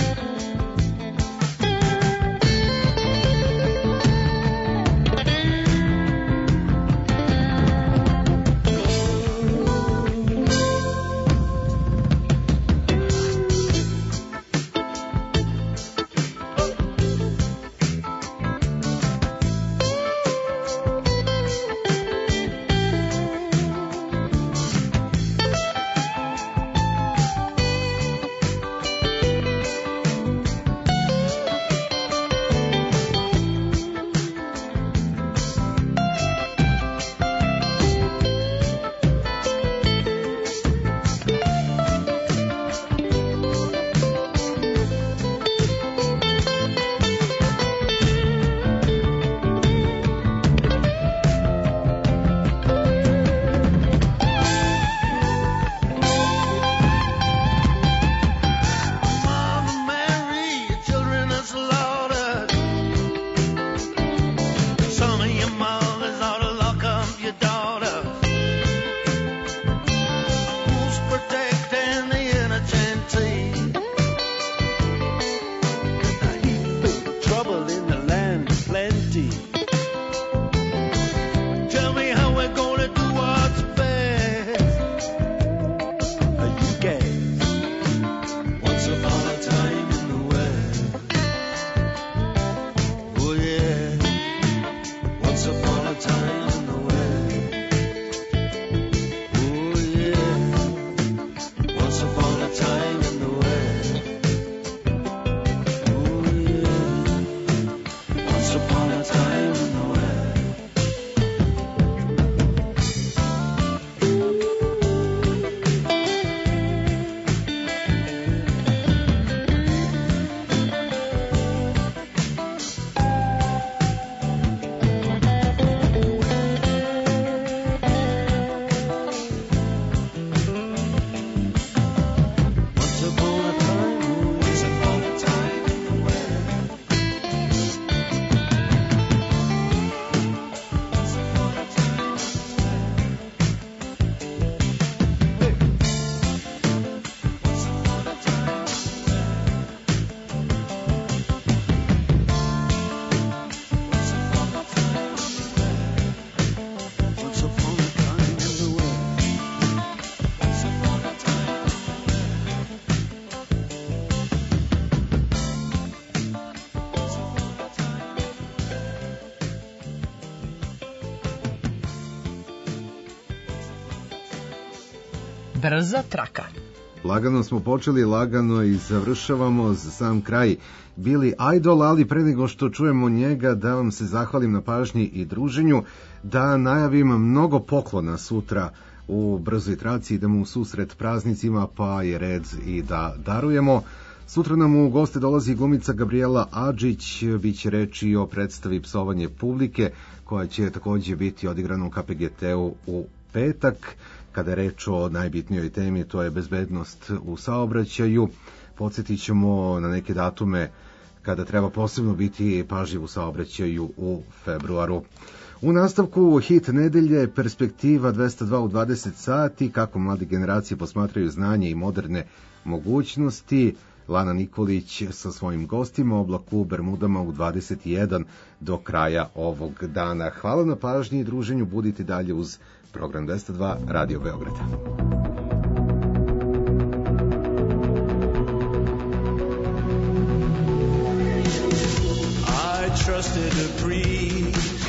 Brza traka. Lagano smo počeli, lagano i završavamo za sam kraj. Billy Idol, ali pre nego što čujemo njega, da vam se zahvalim na pažnji i druženju, da najavim mnogo poklona sutra u Brzoj traci, idemo u susret praznicima, pa je red i da darujemo. Sutra nam u goste dolazi glumica Gabriela Adžić, bit će reči o predstavi Psovanje publike, koja će takođe biti odigrana u KPGT-u u petak. Kada je reč o najbitnijoj temi, to je bezbednost u saobraćaju. Podsjetit ćemo na neke datume kada treba posebno biti pažljiv u saobraćaju u februaru. U nastavku hit nedelje, perspektiva 202 u 20 sati, kako mlade generacije posmatraju znanje i moderne mogućnosti. Lana Nikolić sa svojim gostima, Oblak u Bermudama u 21 do kraja ovog dana. Hvala na pažnji i druženju, budite dalje uz program 202 Radio Beograda. I trusted the breeze,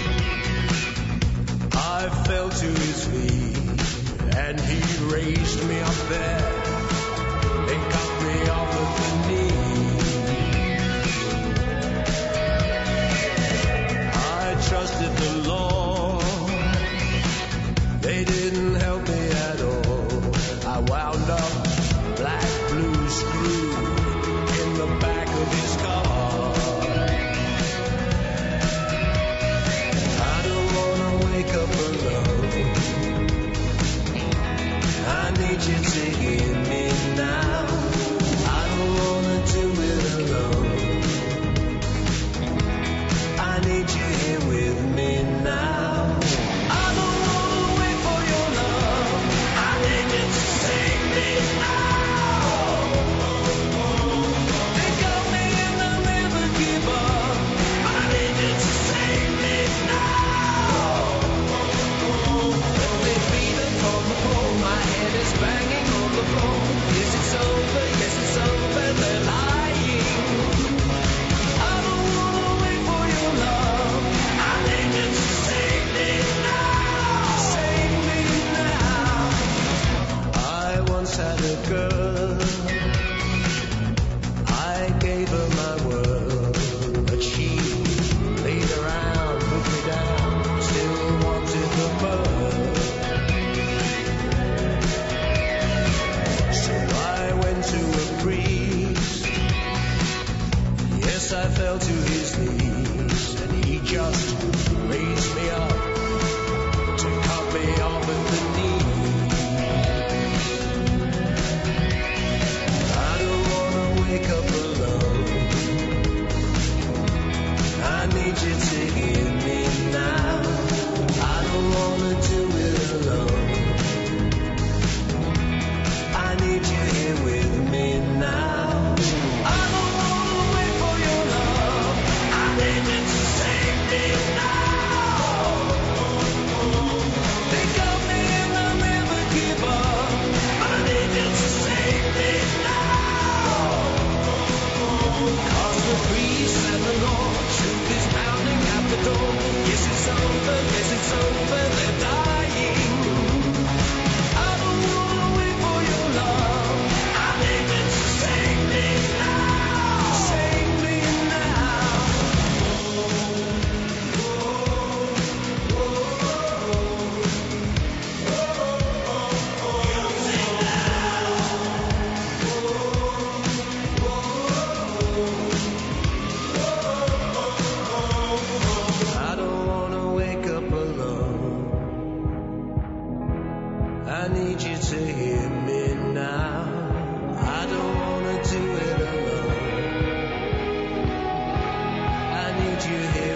I fell to his feet, and he raised me up there and got me off of the knee. Yes, I fell to his knees, and he just raised me up to cut me off at the knee. I don't wanna wake up alone. I need you to hear me now. I don't wanna do it alone. I need you here with me now. I don't wanna wait for your love. I need you to save me now. They got me and I'll never give up. But I need you to save me now. 'Cause the priest and the Lord, truth is pounding at the door. Yes, it's over, they're dying. I don't wanna wait for your love. I need you to save me now. Save me now. I don't wanna wake up alone. I need you to hear me now. I don't wanna do it alone. I need you here.